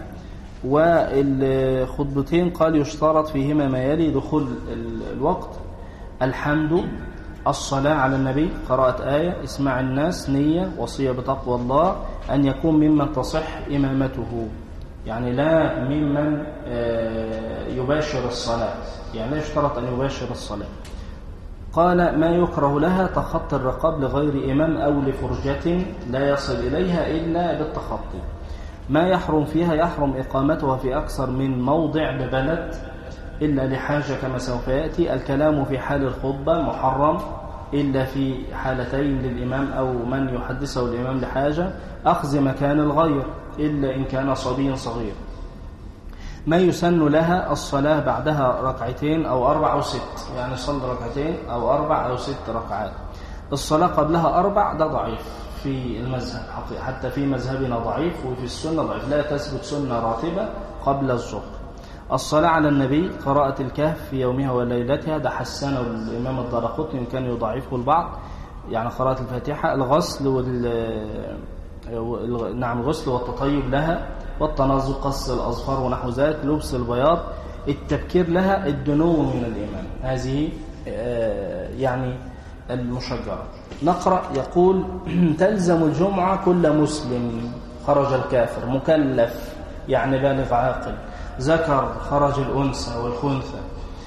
[SPEAKER 1] والخطبتين قال يشترط فيهما ما يلي: دخول الوقت، الحمد، الصلاة على النبي، قراءة آية، اسماع الناس، نية، وصية بتقوى الله، أن يكون ممن تصح إمامته، يعني لا ممن يباشر الصلاة، يعني لا يشترط أن يباشر الصلاة. قال ما يكره لها تخطي الرقاب لغير إمام أو لفرجة لا يصل إليها إلا بالتخطي. ما يحرم فيها يحرم إقامتها في أكثر من موضع ببلد إلا لحاجة كما سوف يأتي. الكلام في حال الخطبة محرم إلا في حالتين للإمام أو من يحدثه الإمام لحاجة. أخذ مكان الغير إلا إن كان صبي صغير. ما يسن لها الصلاة بعدها ركعتين أو 4 أو 6، يعني صلى ركعتين أو 4 أو 6 ركعات. الصلاة قبلها 4 ده ضعيف في المذهب، حتى في مذهبنا ضعيف، وفي السنة ضعيف، لا تثبت سنة راتبة قبل الظهر. الصلاة على النبي، قراءة الكهف في يومها وليلتها، ده حسنه الإمام الدارقطني كان يضعفه البعض، يعني قراءة الفاتحة. الغسل الغسل والتطيب لها، والتنظف، قص الأظفار ونحو ذلك، لبس البياض، التبكير لها، الدنو من الإمام. هذه يعني المشجرة. نقرأ. يقول تلزم الجمعة كل مسلم خرج الكافر، مكلف يعني بالغ عاقل، ذكر خرج الأنثى والخنثى،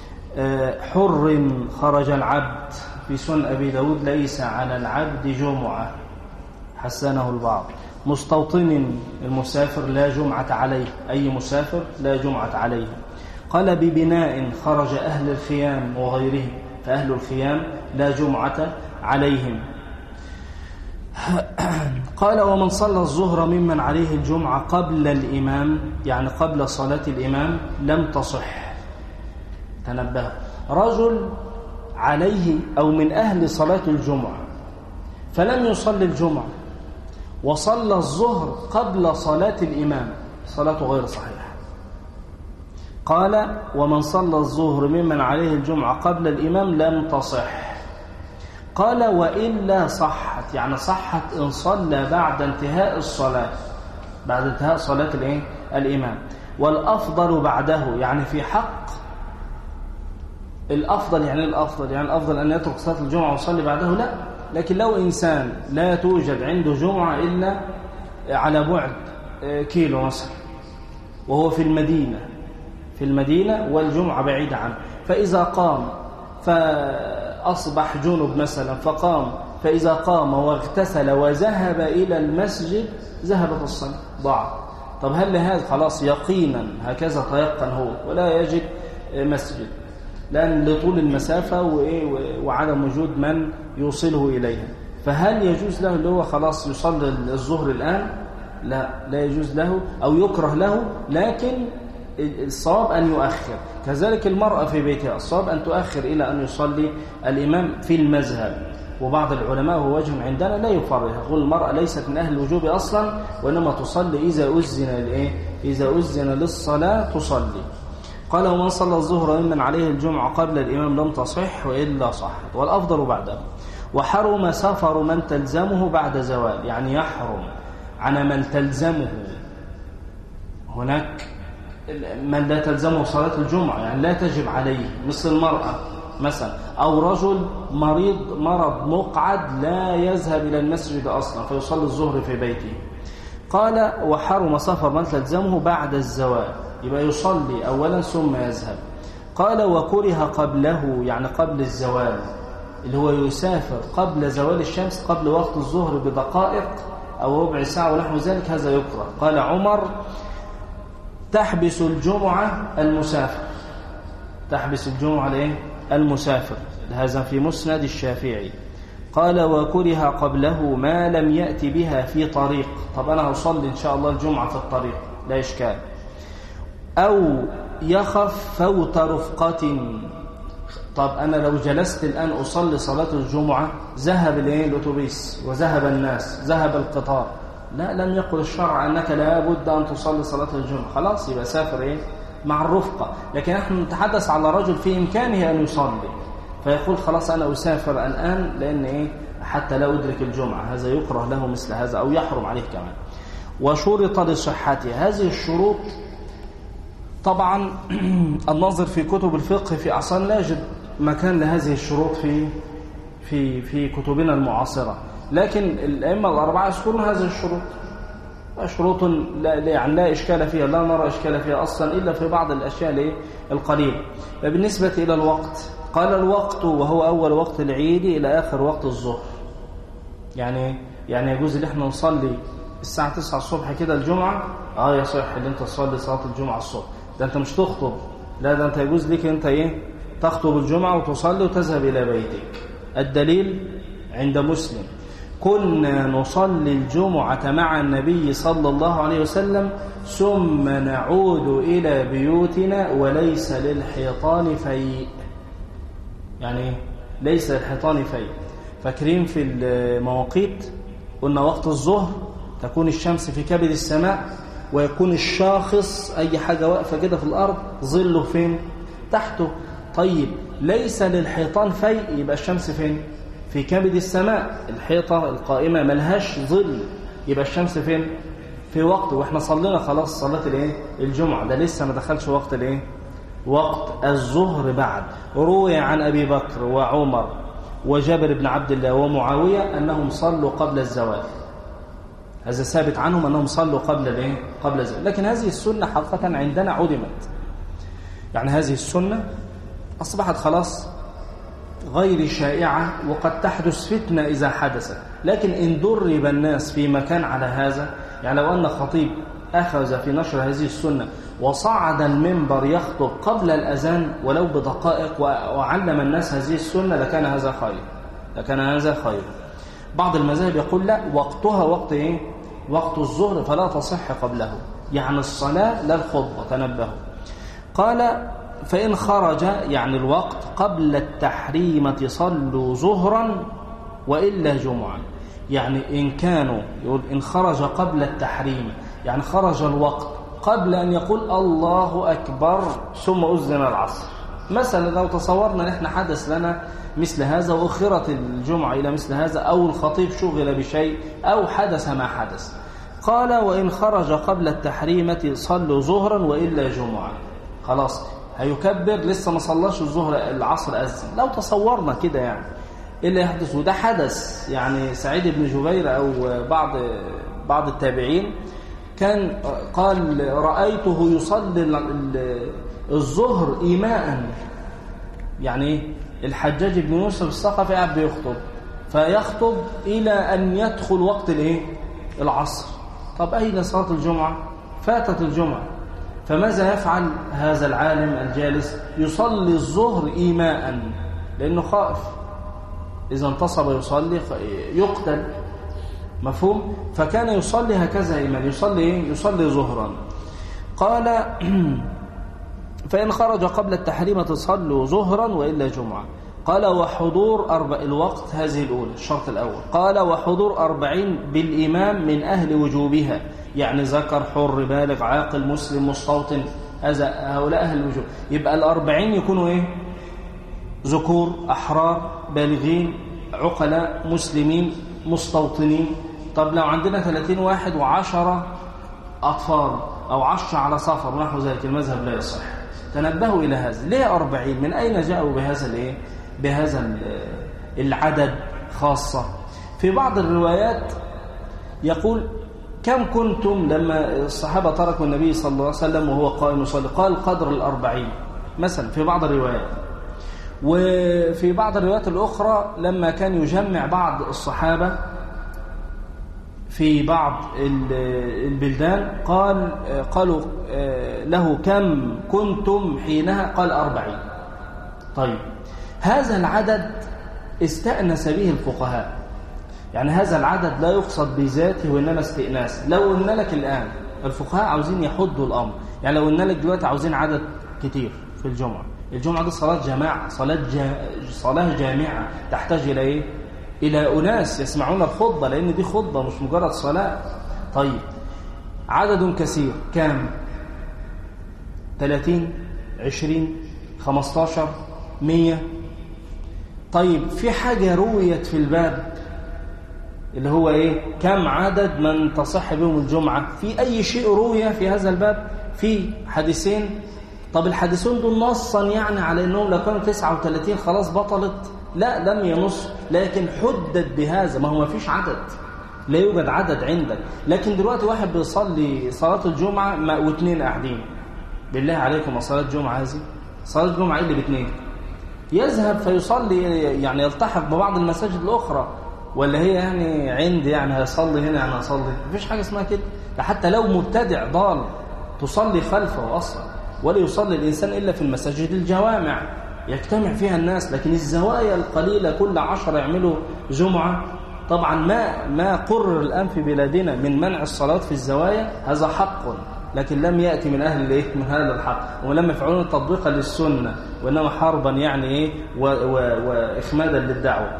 [SPEAKER 1] حر خرج العبد. في سنن أبي داود ليس على العبد جمعة، حسنه البعض. مستوطن المسافر لا جمعة عليه، أي مسافر لا جمعة عليه. قال ببناء خرج أهل الخيام وغيرهم، فأهل الخيام لا جمعة عليهم. قال ومن صلى الظهر ممن عليه الجمعة قبل الإمام، يعني قبل صلاة الإمام، لم تصح. تنبه، رجل عليه أو من أهل صلاة الجمعة فلم يصلي الجمعة وصلى الظهر قبل صلاة الإمام، صلاته غير صحيحة. قال ومن صلى الظهر ممن عليه الجمعة قبل الإمام لم تصح. قال وإلا صحت، يعني صحت إن صلى بعد انتهاء الصلاة، بعد انتهاء صلاة الإمام. والأفضل بعده، يعني في حق الأفضل، يعني الأفضل، يعني الأفضل أن يترك صلاة الجمعة ويصلي بعده، لا. لكن لو إنسان لا توجد عنده جمعة إلا على بعد كيلو مثلا، وهو في المدينة والجمعة بعيدة عنه، فإذا قام فأصبح جنب مثلا فقام، فإذا قام واغتسل وذهب إلى المسجد ذهبت الصلاة، ضاعت. طب هل لهذا خلاص يقينا هكذا تيقن هو ولا يجد مسجد، لأن لطول المسافة وعدم وجود من يوصله إليها، فهل يجوز له اللي هو خلاص يصلي الظهر الآن؟ لا يجوز له، أو يكره له، لكن الصواب أن يؤخر. كذلك المرأة في بيتها الصواب أن تؤخر إلى أن يصلي الإمام في المذهب. وبعض العلماء هو وجه عندنا لا يفرق، يقول المرأة ليست من أهل الوجوب أصلا، وإنما تصلي إذا أذن للصلاة تصلي. قال ومن صلى الظهر ممن عليه الجمعة قبل الإمام لم تصح وإلا صحت، والأفضل بعده. وحرم سفر من تلزمه بعد زوال، يعني يحرم على من تلزمه. هناك من لا تلزمه صلاة الجمعة، يعني لا تجب عليه، مثل المرأة مثلا، أو رجل مرض مقعد لا يذهب إلى المسجد أصلا فيصلي الظهر في بيته. قال وحرم سفر من تلزمه بعد الزوال، يبقى يصلي أولا ثم يذهب. قال وكره قبله، يعني قبل الزوال، اللي هو يسافر قبل زوال الشمس قبل وقت الظهر بدقائق أو ربع ساعة ونحو ذلك، هذا يكره. قال عمر تحبس الجمعة المسافر، تحبس الجمعة ليه؟ المسافر، هذا في مسند الشافعي. قال وكره قبله ما لم يأتي بها في طريق، طب أنا أصلي إن شاء الله الجمعة في الطريق لا إشكال، أو يخف فوت رفقة. طب أنا لو جلست الآن أصلي صلاة الجمعة ذهب الأتوبيس وذهب الناس، ذهب القطار، لا، لم يقل الشرع أنك لا بد أن تصلي صلاة الجمعة، خلاص يبقى سافر مع الرفقة. لكن نحن نتحدث على رجل في إمكانه أن يصلي فيقول خلاص أنا أسافر الآن لأن حتى لا أدرك الجمعة، هذا يكره له مثل هذا أو يحرم عليه كمان. وشرط لصحته، هذه الشروط طبعا الناظر في كتب الفقه في أصلا لا يجد مكان لهذه الشروط في كتبنا المعاصرة، لكن الأئمة الأربعة يذكرون هذه الشروط، شروط لا إشكال فيها، لا نرى إشكال فيها أصلا إلا في بعض الأشياء القليلة. بالنسبة إلى الوقت، قال الوقت وهو أول وقت العيد إلى آخر وقت الظهر، يعني يجوز إن احنا نصلي الساعة 9 الصبح كده الجمعة، يصح إن أنت تصلي صلاة الجمعة الصبح، ده أنت مش تخطب، لا، ده أنت يجوز لك أنت تخطب الجمعة وتصلي وتذهب إلى بيتك. الدليل عند مسلم كنا نصلي الجمعة مع النبي صلى الله عليه وسلم ثم نعود إلى بيوتنا وليس للحيطان فيء، يعني ليس للحيطان فيء. فاكرين في المواقيت قلنا وقت الظهر تكون الشمس في كبد السماء ويكون الشاخص أي حاجة واقفة كده في الأرض ظله فين؟ تحته. طيب ليس للحيطان فيء، يبقى الشمس فين؟ في كبد السماء، الحيطة القائمة ملهاش ظل، يبقى الشمس فين؟ في وقت، واحنا صلينا خلاص صلاة الجمعة، ده لسه ما دخلش وقت وقت الظهر بعد. روي عن أبي بكر وعمر وجابر بن عبد الله ومعاوية أنهم صلوا قبل الزوال، هذا ثابت عنهم أنهم صلوا قبل الزوال. لكن هذه السنة حقيقة عندنا عدمت، يعني هذه السنة أصبحت خلاص غير شائعة، وقد تحدث فتنة إذا حدثت. لكن إن درب الناس في مكان على هذا، يعني لو أن خطيب أخذ في نشر هذه السنة وصعد المنبر يخطب قبل الأذان ولو بدقائق وعلم الناس هذه السنة لكان هذا خير. بعض المذاهب يقول لا، وقتها وقت الظهر فلا تصح قبله، يعني الصلاة لا الخطبة، تنبهوا. قال فإن خرج، يعني الوقت قبل التحريمة صلوا ظهرا وإلا جمعا، يعني إن كانوا يقول إن خرج قبل التحريم، يعني خرج الوقت قبل أن يقول الله أكبر ثم أذن العصر مثلا. لو تصورنا نحن حدث لنا مثل هذا وأخرت الجمعة إلى مثل هذا، أو الخطيب شغل بشيء أو حدث ما حدث، قال وإن خرج قبل التحريمة صلوا ظهرا وإلا جمعا، خلاص هيكبر لسه ما صلاش الظهر، العصر أذن. لو تصورنا كده يعني إيه اللي يحدث، وده حدث، يعني سعيد بن جبير أو بعض التابعين كان قال رأيته يصلي الظهر إيماء، يعني الحجاج بن يوسف الثقفي قاعد بيخطب فيخطب إلى أن يدخل وقت العصر. طب أين صلاة الجمعة؟ فاتت الجمعة، فماذا يفعل هذا العالم الجالس؟ يصلي الظهر إيماء لأنه خائف إذا انتصب يصلي يقتل، مفهوم؟ فكان يصلي هكذا إيمان، يصلي ظهرا. قال فإن خرج قبل التحريم تصلوا ظهرا وإلا جمعة. قال وحضور الوقت، هذه الأولى الشرط الأول. قال وحضور 40 بالإمام من أهل وجوبها، يعني ذكر حر بالغ عاقل مسلم مستوطن، هؤلاء أهل الوجوب. يبقى 40 يكونوا ذكور أحرار بالغين عقلاء مسلمين مستوطنين. طب لو عندنا 30 واحد و10 أطفال أو 10 على سفر ونحو ذلك، المذهب لا يصح، تنبهوا إلى هذا. ليه 40؟ من أين جاءوا بهذا العدد خاصة؟ في بعض الروايات يقول كم كنتم لما الصحابة تركوا النبي صلى الله عليه وسلم وهو قائم يصلي؟ قال قدر 40 مثلا في بعض الروايات. وفي بعض الروايات الأخرى لما كان يجمع بعض الصحابة في بعض البلدان قالوا له كم كنتم حينها؟ قال 40. طيب هذا العدد استأنس به الفقهاء، يعني هذا العدد لا يقصد بذاته وإنما استئناس. لو قلنا لك الآن الفقهاء عاوزين يحدوا الأمر، يعني لو قلنا لك دلوقتي عاوزين عدد كتير في الجمعة دي صلاة جماعة، صلاة جامعة تحتاج إلى إيه؟ إلى أناس يسمعون الخطبة، لأن دي خطبة مش مجرد صلاة. طيب عدد كثير كام؟ 30 20 15 100. طيب في حاجة رويت في الباب اللي هو إيه؟ كم عدد من تصح بهم الجمعة؟ في أي شيء روية في هذا الباب؟ في حديثين. طب الحديثين دول نصا يعني على أنهم لو كانوا 39 خلاص بطلت؟ لا، لم ينص، لكن حدد بهذا. ما هو ما فيش عدد، لا يوجد عدد عندك. لكن دلوقتي واحد بيصلي صلاة الجمعة واثنين قاعدين، بالله عليكم صلاة الجمعة هذه صلاة الجمعة اللي باثنين يذهب فيصلي، يعني يلتحق ببعض المساجد الأخرى، ولا هي يعني عندي يعني هيصلي هنا يعني هصلي؟ مفيش حاجة اسمها كده. حتى لو مبتدع ضال تصلي خلفه أصلا، ولا يصلي الإنسان إلا في المساجد الجوامع يجتمع فيها الناس. لكن الزوايا القليلة كل 10 يعملوا جمعة. طبعا ما قرر الآن في بلادنا من منع الصلاة في الزوايا، هذا حق، لكن لم يأتي من أهل من هذا الحق، ولم يفعلون تطبيقا للسنة، وإنما حربا يعني إيه وإخمادا للدعوة.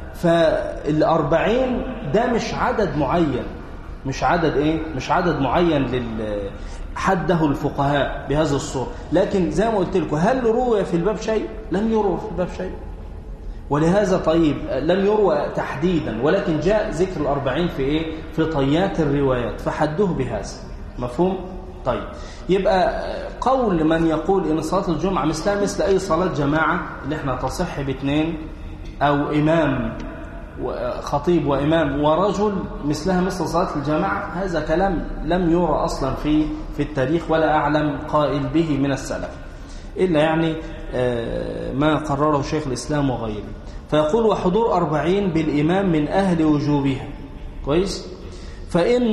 [SPEAKER 1] فال40 ده مش عدد معين، مش عدد معين حده الفقهاء بهذا الصورة. لكن زي ما قلت لكم، هل روى في الباب شيء؟ لم يروى في الباب شيء. ولهذا طيب لم يروى تحديدا، ولكن جاء ذكر 40 في طيات الروايات فحدوه بهذا. مفهوم؟ طيب يبقى قول من يقول إن صلاة الجمعة مثل أي صلاة جماعة اللي احنا تصح باثنين أو إمام خطيب وإمام ورجل مثلها مثل صلاة الجماعة، هذا كلام لم يرى أصلا في التاريخ، ولا أعلم قائل به من السلف، إلا يعني ما قرره شيخ الإسلام وغيره. فيقول وحضور 40 بالإمام من أهل وجوبها. كويس؟ فإن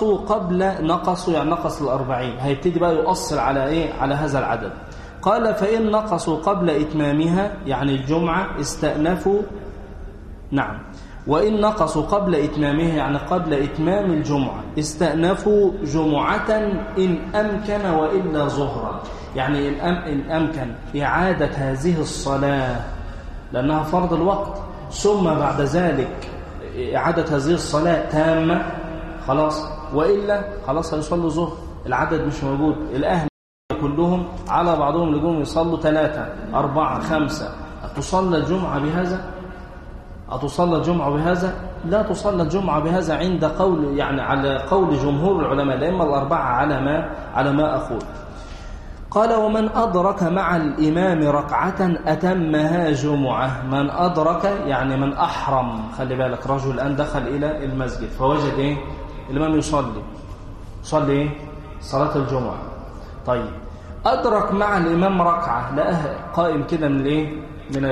[SPEAKER 1] نقصوا يعني نقص 40 هيبتدي بقى يؤصل على إيه؟ على هذا العدد. قال فإن نقصوا قبل إتمامها يعني الجمعة استأنفوا. نعم. وإن نقصوا قبل إتمامها يعني قبل إتمام الجمعة استأنفوا جمعة إن أمكن وإلا ظهرا، يعني إن أمكن إعادة هذه الصلاة لأنها فرض الوقت، ثم بعد ذلك إعادة هذه الصلاة تامة خلاص، وإلا خلاص هيصلوا ظهر، العدد مش موجود، الأهل كلهم على بعضهم لقوم يصلوا 3 4 5. أتصلى الجمعة بهذا؟ أتصلى الجمعة بهذا؟ لا تصلى الجمعة بهذا عند قول يعني على قول جمهور العلماء، لأما الأربعة على ما أقول. قال ومن أدرك مع الإمام ركعة أتمها جمعة. من أدرك يعني من أحرم، خلي بالك رجل الآن دخل إلى المسجد فوجد إيه؟ الإمام يصلي إيه؟ صلاة الجمعة. طيب أدرك مع الإمام ركعة، لقاه قائم كده من إيه؟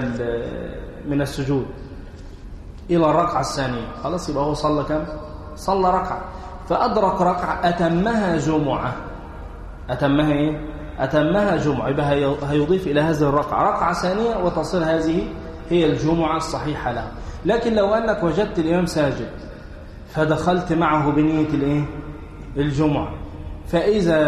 [SPEAKER 1] من السجود إلى الركعة الثانية، خلاص يبقى هو صلى كم؟ صلى ركعة. فأدرك ركعة أتمها جمعة. أتمها إيه؟ أتمها جمعة، يبقى هيضيف إلى هذه الركعة ركعة ثانية وتصل هذه هي الجمعة الصحيحة له. لكن لو أنك وجدت الإمام ساجد فدخلت معه بنية الإيه؟ الجمعة، فإذا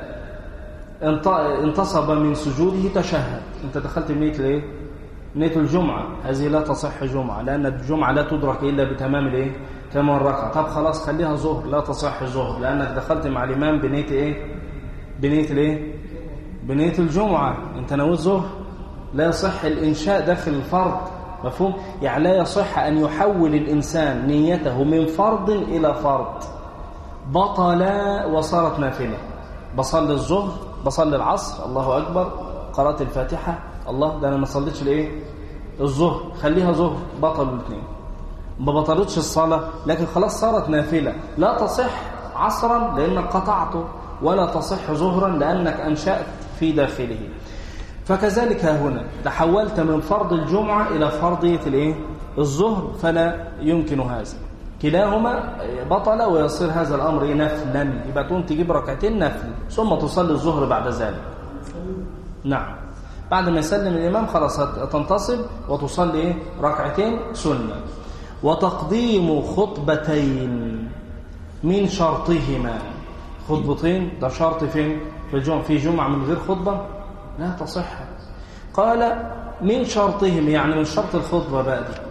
[SPEAKER 1] انتصب من سجوده تشهد، أنت دخلت بنية الإيه؟ نية الجمعة، هذه لا تصح جمعة، لأن الجمعة لا تدرك إلا بتمام الإيه؟ تمام الركعة. طب خلاص خليها ظهر، لا تصح ظهر، لأنك دخلت مع الإمام بنية إيه؟ بنية الإيه؟ بنية الجمعة، أنت نويت ظهر، لا يصح الإنشاء داخل الفرض. مفهوم؟ يعني لا يصح أن يحول الإنسان نيته من فرض إلى فرض، بطل وصارت نافلة. بصلي الظهر، بصلي العصر، الله أكبر، قرأت الفاتحة، الله ده أنا ما صليتش الإيه؟ الظهر، خليها ظهر، بطل الاثنين. ما بطلتش الصلاة لكن خلاص صارت نافلة، لا تصح عصرا لأنك قطعته، ولا تصح ظهرا لأنك أنشأت في داخله. فكذلك هنا تحولت من فرض الجمعة إلى فرضية الإيه؟ الظهر، فلا يمكن هذا، كلاهما بطل ويصير هذا الأمر نفلا. يبقى تقوم تجيب ركعتين نفل ثم تصلي الظهر بعد ذلك. نعم، بعد ما يسلم الإمام خلاص تنتصب وتصلي إيه؟ ركعتين سنة. وتقديم خطبتين من شرطهما. خطبتين ده شرط فين؟ في الجمعة. في جمعة من غير خطبة لا تصح. قال من شرطهم، يعني من شرط الخطبة بقى دي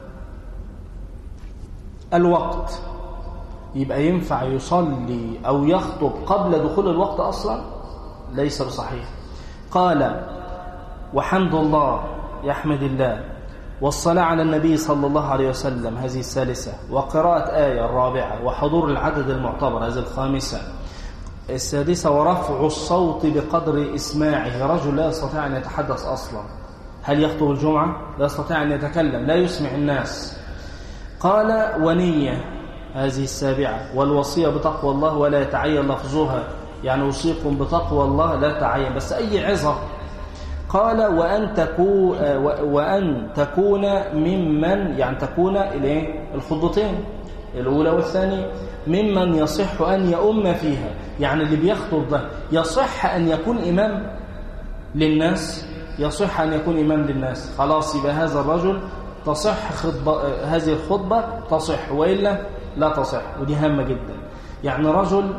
[SPEAKER 1] الوقت. يبقى ينفع يصلي أو يخطب قبل دخول الوقت أصلا؟ ليس بصحيح. قال وحمد الله، يحمد الله، والصلاة على النبي صلى الله عليه وسلم، هذه الثالثة، وقراءة آية الرابعة، وحضور العدد المعتبر، هذه الخامسة. السادسة ورفع الصوت بقدر إسماعه. رجل لا يستطيع أن يتحدث أصلا، هل يخطب الجمعة؟ لا يستطيع أن يتكلم، لا يسمع الناس. قال ونية، هذه السابعة، والوصية بتقوى الله ولا يتعين لفظها، يعني وصيكم بتقوى الله لا تعين، بس أي عظة. قال وأن تكون ممن، يعني تكون الخطبتين الأولى والثانية ممن يصح أن يؤم فيها، يعني اللي بيخطب ده يصح أن يكون إمام للناس، يصح أن يكون إمام للناس، خلاص يبقى هذا الرجل تصح هذه الخطبة تصح، وإلا لا تصح. ودي هامة جدا. يعني رجل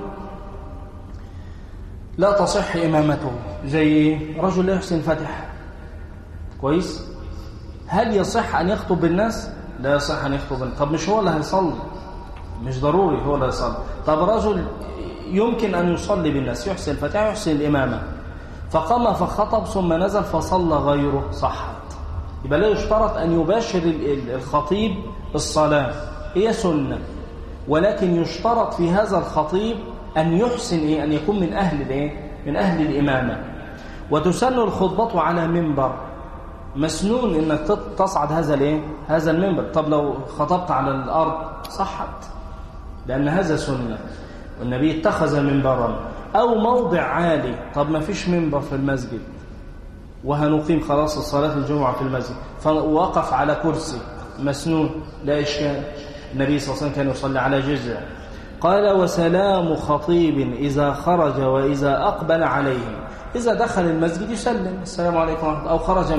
[SPEAKER 1] لا تصح إمامته، زي رجل لا يحسن الفاتحة كويس، هل يصح أن يخطب بالناس؟ لا يصح أن يخطب. طب مش هو اللي هيصلي، مش ضروري هو اللي هيصلي. طب رجل يمكن أن يصلي بالناس، يحسن الفاتحة، يحسن الإمامة، فقام فخطب ثم نزل فصلى غيره، صحت. يبقى لا يشترط أن يباشر الخطيب الصلاة، هي سنة، ولكن يشترط في هذا الخطيب أن يحسن أن يكون من أهل من أهل الإمامة. وتسن الخطبة على منبر، مسنون إنك تصعد هذا المنبر. طب لو خطبت على الأرض صحت، لأن هذا سنة، والنبي اتخذ منبرا. أو موضع عالي، طب ما فيش منبر في المسجد وهنقيم خلاص الصلاة الجمعة في المسجد، فوقف على كرسي، مسنون لا إشكال. النبي صلى الله عليه وسلم كان يصلي على جزع. قال وسلام خطيب إذا خرج وإذا أقبل عليهم، إذا دخل المسجد يسلم السلام عليكم، أو خرج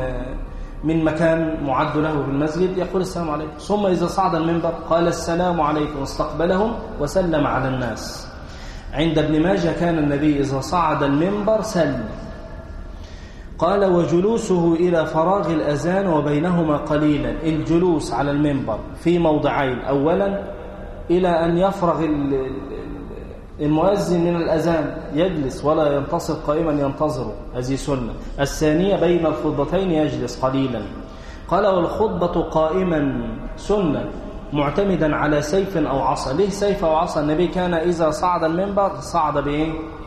[SPEAKER 1] من مكان معد له في المسجد يقول السلام عليكم. ثم إذا صعد المنبر قال السلام عليكم، استقبلهم وسلم على الناس. عند ابن ماجه كان النبي إذا صعد المنبر سلم. قال وجلوسه إلى فراغ الأذان وبينهما قليلا، الجلوس على المنبر في موضعين، أولا إلى أن يفرغ المؤذن من الأذان يجلس ولا ينتصر قائما ينتظره، هذه سنة. الثانية بين الخطبتين يجلس قليلا. قال والخطبة قائما سنة معتمدا على سيف أو عصا. ليه سيف أو عصا؟ النبي كان إذا صعد المنبر صعد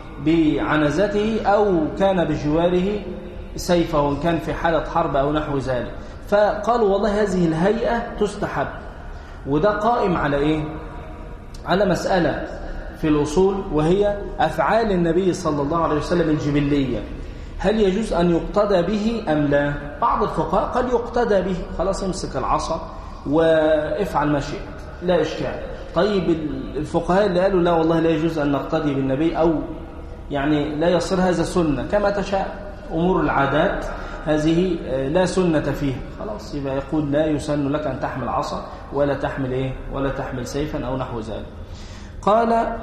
[SPEAKER 1] بعنزته أو كان بجواره سيفه، وإن كان في حالة حرب أو نحو ذلك. فقالوا والله هذه الهيئة تستحب. وده قائم على على مسألة في الأصول، وهي أفعال النبي صلى الله عليه وسلم الجبلية، هل يجوز أن يقتدى به أم لا؟ بعض الفقهاء قد يقتدى به، خلاص امسك العصا وافعل ما شئت لا إشكال. طيب الفقهاء اللي قالوا لا والله لا يجوز أن نقتدي بالنبي، أو يعني لا يصير هذا سنة كما تشاء، أمور العادات هذه لا سنة فيها، خلاص يبقى يقول لا يسن لك أن تحمل عصا ولا تحمل ولا تحمل سيفا أو نحو ذلك. قال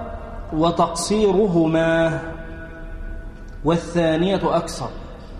[SPEAKER 1] وتقصيرهما، والثانية أكثر.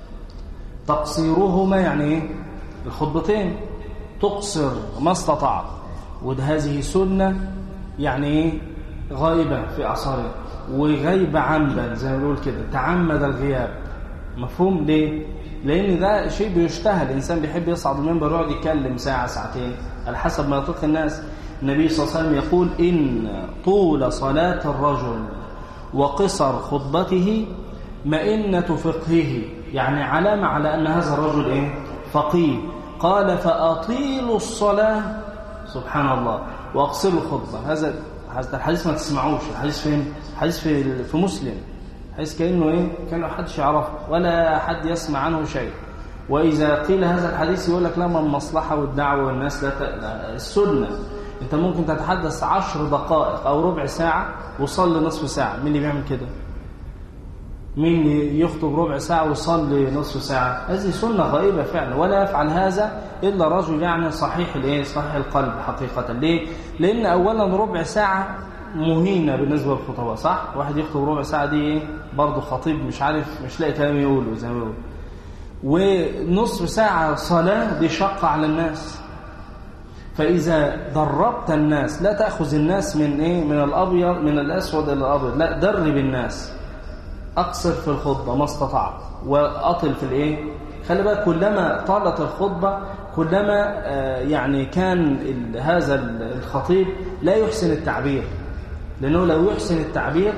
[SPEAKER 1] تقصيرهما يعني الخطبتين تقصر ما استطعت، وهذه سنة يعني غائبة في أعصاره، وغيبة عمدا زي ما بنقول كده، تعمد الغياب. مفهوم ليه؟ لأن ده شيء بيشتهى، الإنسان بيحب يصعد المنبر ويقعد يتكلم ساعة ساعتين على حسب ما يطيق الناس. النبي صلى الله عليه وسلم يقول إن طول صلاة الرجل وقصر خطبته مئنة فقهه، يعني علامة على أن هذا الرجل إيه؟ فقيه. قال فأطيلوا الصلاة سبحان الله وأقصروا الخطبة. هذا الحديث ما تسمعوش. الحديث فين؟ الحديث في مسلم. حديث كأنه إيه؟ كأنه حدش يعرفه ولا حد يسمع عنه شيء. وإذا قيل هذا الحديث يقول لك لما المصلحة والدعوة والناس لا السنة. أنت ممكن تتحدث 10 دقائق أو ربع ساعة وصلي نصف ساعة. مين اللي بيعمل كده؟ مين اللي يخطب ربع ساعة ويصلي نصف ساعة؟ هذه سنة غائبة فعلا، ولا يفعل هذا إلا رجل يعني صحيح القلب حقيقة. ليه؟ لأن أولا ربع ساعة مهينة بالنسبة للخطباء، صح؟ واحد يخطب ربع ساعة دي برضه خطيب مش عارف، مش لاقي كلام يقوله زي ما بيقول. ونصف ساعة صلاة دي شقة على الناس. فإذا دربت الناس، لا تأخذ الناس من إيه؟ من الأبيض من الأسود إلى الأبيض، لا درب الناس. أقصر في الخطبة ما استطعت وأطل في الإيه؟ خلي بالك كلما طالت الخطبة كلما يعني كان هذا الخطيب لا يحسن التعبير، لأنه لو يحسن التعبير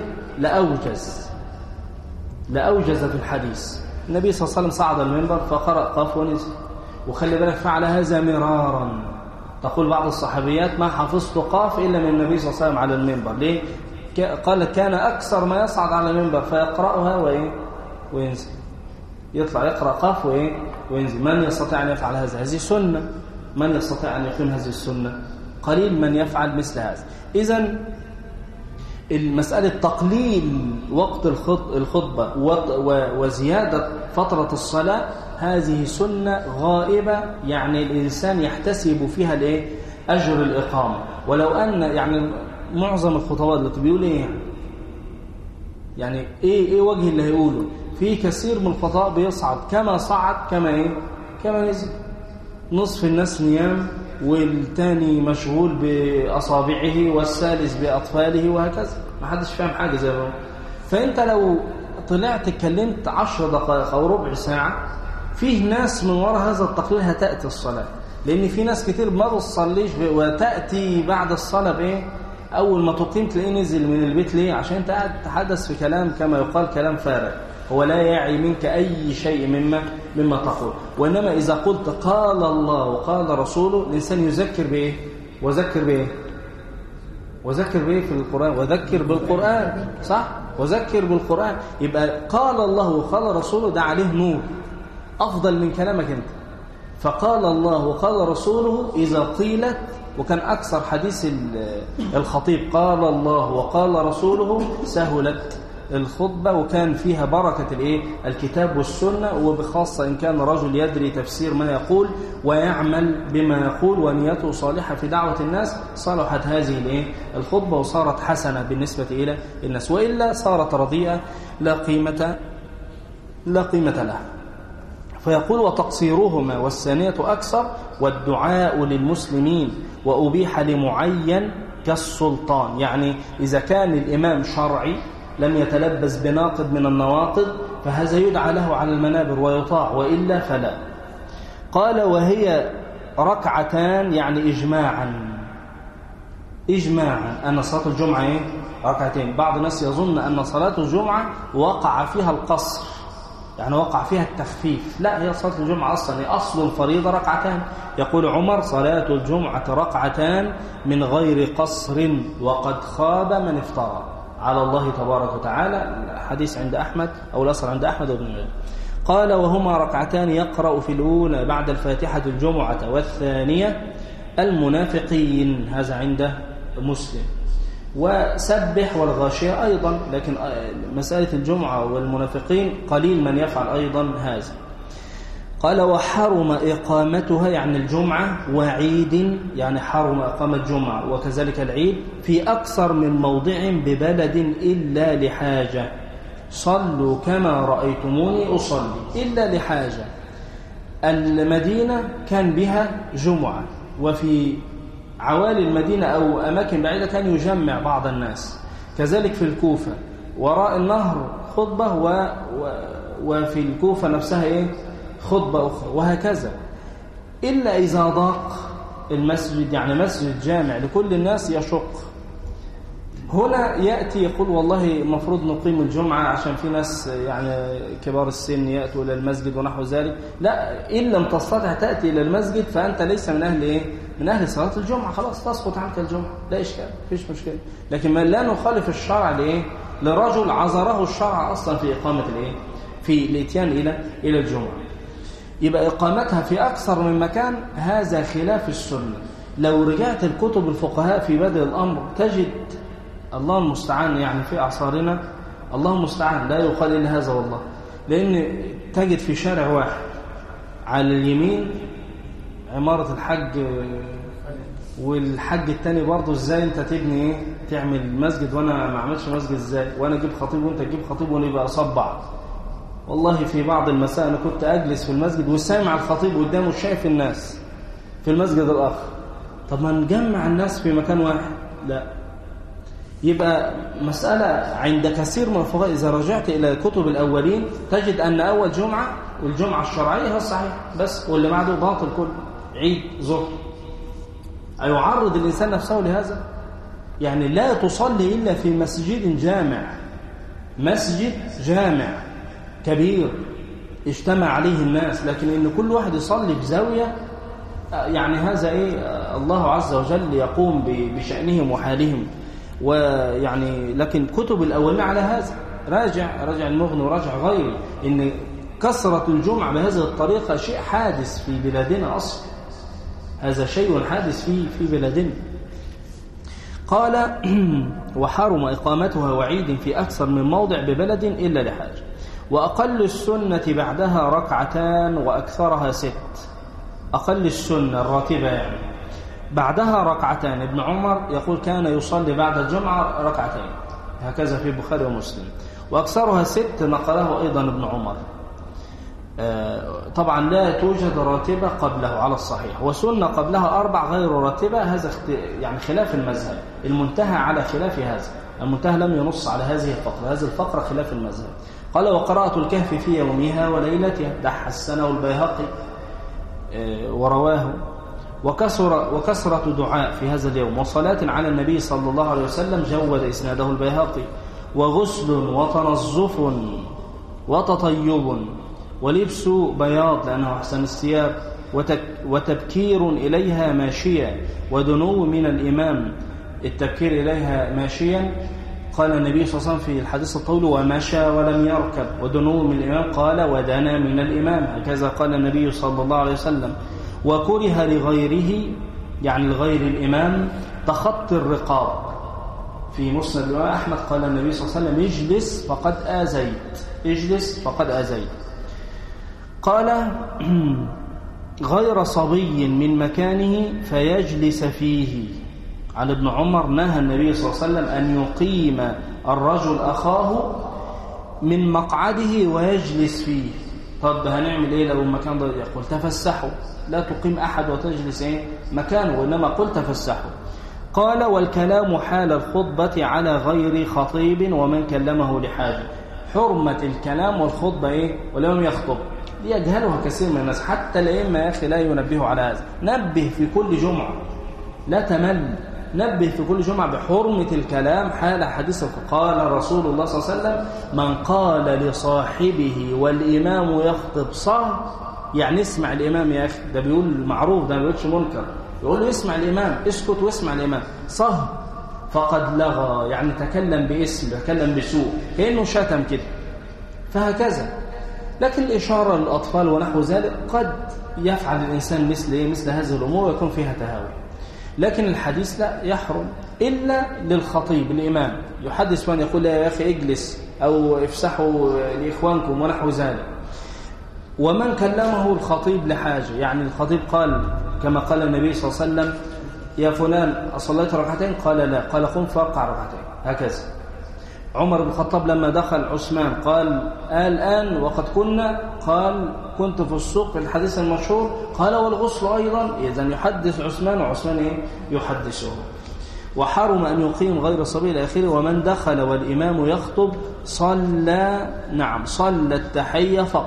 [SPEAKER 1] لأوجز في الحديث. النبي صلى الله عليه وسلم صعد المنبر فقرأ قاف ونزل، وخلي بالك فعل هذا مرارا. تقول بعض الصحابيات ما حفظت قاف إلا من النبي صلى الله عليه وسلم على المنبر. ليه؟ قال كان أكثر ما يصعد على المنبر فيقرأها وينزل، يطلع يقرأ قاف وينزل. من يستطيع أن يفعل هذا؟ هذه سنة. من يستطيع أن يقيم هذه السنة؟ قليل من يفعل مثل هذا. إذن المسألة تقليل وقت الخطبة وزيادة فترة الصلاة هذه سنة غائبة، يعني الإنسان يحتسب فيها أجر الإقامة. ولو أن يعني معظم الخطبات اللي بيقول يعني إيه وجه اللي هيقوله؟ في كثير من الخطاب بيصعد كما صعد كما نزل. نصف الناس نيام والتاني مشغول بأصابعه والثالث بأطفاله وهكذا، ما حدش فاهم حاجة زي ما. فأنت لو طلعت اتكلمت 10 دقائق أو ربع ساعة، فيه ناس من وراء هذا التقليل هتأتي الصلاة، لأن في ناس كتير ما بتصليش وتأتي بعد الصلاة أول ما تقيم تلاقيه نزل من البيت. ليه؟ عشان أنت قاعد تتحدث في كلام كما يقال كلام فارغ، هو لا يعي منك أي شيء مما تقول. وإنما إذا قلت قال الله وقال رسوله الإنسان يذكر بإيه؟ وذكر بإيه في القرآن؟ وذكر بالقرآن، صح؟ وذكر بالقرآن. يبقى قال الله وقال رسوله ده عليه نور أفضل من كلامك أنت. فقال الله وقال رسوله إذا قيلت، وكان أكثر حديث الخطيب قال الله وقال رسوله سهلت الخطبة، وكان فيها بركة الكتاب والسنة، وبخاصة إن كان رجل يدري تفسير ما يقول ويعمل بما يقول ونيته صالحة في دعوة الناس، صلحت هذه الخطبة وصارت حسنة بالنسبة إلى الناس، وإلا صارت رديئة لا قيمة لها. فيقول وتقصيرهما والثانية أكثر والدعاء للمسلمين وأبيح لمعين كالسلطان. يعني إذا كان الإمام شرعي لم يتلبس بناقض من النواقض فهذا يدعى له على المنابر ويطاع، وإلا فلا. قال وهي ركعتان، يعني إجماعا أن صلاة الجمعة ركعتين. بعض الناس يظن أن صلاة الجمعة وقع فيها القصر، يعني وقع فيها التخفيف. لا، هي صلاة الجمعة أصلا أصل الفريضة ركعتان. يقول عمر صلاة الجمعة ركعتان من غير قصر وقد خاب من افترى على الله تبارك وتعالى. حديث عند أحمد أو الأصل عند أحمد وابن ماجه. قال وهما ركعتان يقرأ في الأولى بعد الفاتحة الجمعة والثانية المنافقين، هذا عند مسلم. وسبح والغاشية أيضا، لكن مسألة الجمعة والمنافقين قليل من يفعل أيضا هذا. قال وحرم إقامتها، يعني الجمعة، وعيد، يعني حرم إقامة الجمعة وكذلك العيد في أكثر من موضع ببلد إلا لحاجة. صلوا كما رأيتموني أصلي إلا لحاجة. المدينة كان بها جمعة، وفي عوالي المدينة أو أماكن بعيدة كان يجمع بعض الناس. كذلك في الكوفة وراء النهر خطبة وفي الكوفة نفسها خطبة أخرى، وهكذا. إلا إذا ضاق المسجد، يعني مسجد جامع لكل الناس يشق. هنا يأتي يقول والله المفروض نقيم الجمعة عشان في ناس يعني كبار السن يأتوا إلى المسجد ونحو ذلك. لا، إن لم تستطع تأتي إلى المسجد فأنت ليس من أهل إيه؟ من أهل صلاة الجمعة، خلاص تسقط عنك الجمعة، لا إشكال، فيش مشكلة. لكن ما لا نخالف الشرع لإيه؟ لرجل عذره الشرع أصلا في إقامة الإيه؟ في الإتيان إلى الجمعة. يبقى إقامتها في أكثر من مكان هذا خلاف السنة. لو رجعت الكتب الفقهاء في بدء الأمر تجد الله المستعان، يعني في أعصارنا الله المستعان لا يقال إلا هذا والله، لأن تجد في شارع واحد على اليمين عمارة الحج والحج التاني برضه، ازاي انت تبني ايه؟ تعمل مسجد وانا ما اعملش مسجد ازاي؟ وانا اجيب خطيب وانت تجيب خطيب ونبقى قصاد بعض. والله في بعض المساء انا كنت اجلس في المسجد وسامع الخطيب قدامه وشايف الناس في المسجد الاخر. طب ما نجمع الناس في مكان واحد؟ لا. يبقى مسألة عند كثير من الفقهاء إذا رجعت إلى كتب الأولين تجد أن أول جمعة والجمعة الشرعية هي الصحيح بس، واللي بعده باطل كله، عيد ظهر. أيعرض الإنسان نفسه لهذا؟ يعني لا تصلي إلا في مسجد جامع، مسجد جامع كبير اجتمع عليه الناس، لكن إن كل واحد يصلي في زاوية، يعني هذا إيه؟ الله عز وجل يقوم بشأنهم وحالهم. ويعني لكن كتب الأولين على هذا، راجع المغني وراجع غيره، إن كثرة الجمعة بهذه الطريقة شيء حادث في بلادنا أصلا، هذا شيء حادث في بلادنا. قال وحرم إقامتها وعيد في أكثر من موضع ببلد إلا لحاجة، وأقل السنة بعدها ركعتان وأكثرها 6. أقل السنة الراتبة يعني بعدها ركعتان. ابن عمر يقول كان يصلي بعد الجمعة ركعتين، هكذا في البخاري ومسلم. وأكثرها 6 نقله أيضا ابن عمر. طبعا لا توجد راتبة قبله على الصحيح، وسنة قبلها 4 غير راتبة، هذا يعني خلاف المذهب. المنتهى على خلاف هذا، المنتهى لم ينص على هذه الفقرة، هذه الفقرة خلاف المذهب. قال وقراءة الكهف في يومها وليلتها، ده حسنه البيهقي ورواه. وكسرة دعاء في هذا اليوم، وصلاة على النبي صلى الله عليه وسلم جود إسناده البيهقي، وغسل وتنظف وتطيب ولبس بياض لأنه أحسن الثياب، وتبكير إليها ماشيا، ودنو من الإمام، التبكير إليها ماشيا. قال النبي صلى الله عليه وسلم في الحديث الطويل ومشى ولم يركب، ودنو من الإمام قال ودنا من الإمام، هكذا قال النبي صلى الله عليه وسلم. وكره لغيره يعني لغير الإمام تخطي الرقاب. في مسند الإمام أحمد قال النبي صلى الله عليه وسلم اجلس فقد آذيت، اجلس فقد آذيت. قال غير صبي من مكانه فيجلس فيه. عن ابن عمر نهى النبي صلى الله عليه وسلم أن يقيم الرجل أخاه من مقعده ويجلس فيه. طب هنعمل إيه لو المكان ده؟ يقول تفسحوا، لا تقيم أحد وتجلس مكانه، وإنما قل تفسحوا. قال والكلام حال الخطبة على غير خطيب ومن كلمه لحاجة. حرمة الكلام والخطبة ولم يخطب يجهلها كثير من الناس، حتى الأئمة يا أخي لا ينبهوا على هذا. نبه في كل جمعة، لا تمل، نبه في كل جمعة بحرمة الكلام حال حديث. قال رسول الله صلى الله عليه وسلم من قال لصاحبه والإمام يخطب صه، يعني اسمع الإمام يا أخي، ده بيقول معروف، ده ما بيقولش منكر، يقول له اسمع الإمام، اسكت واسمع الإمام. صه فقد لغى، يعني تكلم باسم، تكلم بسوء، كأنه شتم كده. فهكذا. لكن الإشارة للأطفال ونحو ذلك قد يفعل الإنسان مثل هذه الأمور ويكون فيها تهاون. لكن الحديث لا يحرم إلا للخطيب الإمام، يحدث من يقول يا أخي اجلس أو افسحوا لإخوانكم ونحو ذلك. ومن كلمه الخطيب لحاجة، يعني الخطيب قال كما قال النبي صلى الله عليه وسلم يا فلان أصليت ركعتين؟ قال لا، قال قم فاركع ركعتين، هكذا. عمر بن الخطاب لما دخل عثمان قال الآن وقد كنا، قال كنت في السوق في الحديث المشهور، قال والغسل أيضا. إذن يحدث عثمان وعثمان يحدثه. وحرم أن يقيم غير صبي الآخر. ومن دخل والإمام يخطب صلى التحية فقط.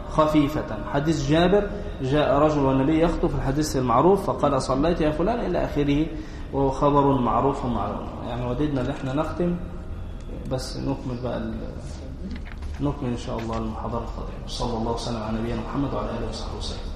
[SPEAKER 1] خفيفة. حديث جابر جاء رجل والنبي يخطب في الحديث المعروف فقال صليت يا فلان إلى آخره، وهو خبر معروف ومعلوم. يعني وددنا ان احنا نختم، بس نكمل بقى نكمل إن شاء الله المحاضرة القادمة. صلى الله وسلم على نبينا محمد وعلى آله وصحبه وسلم.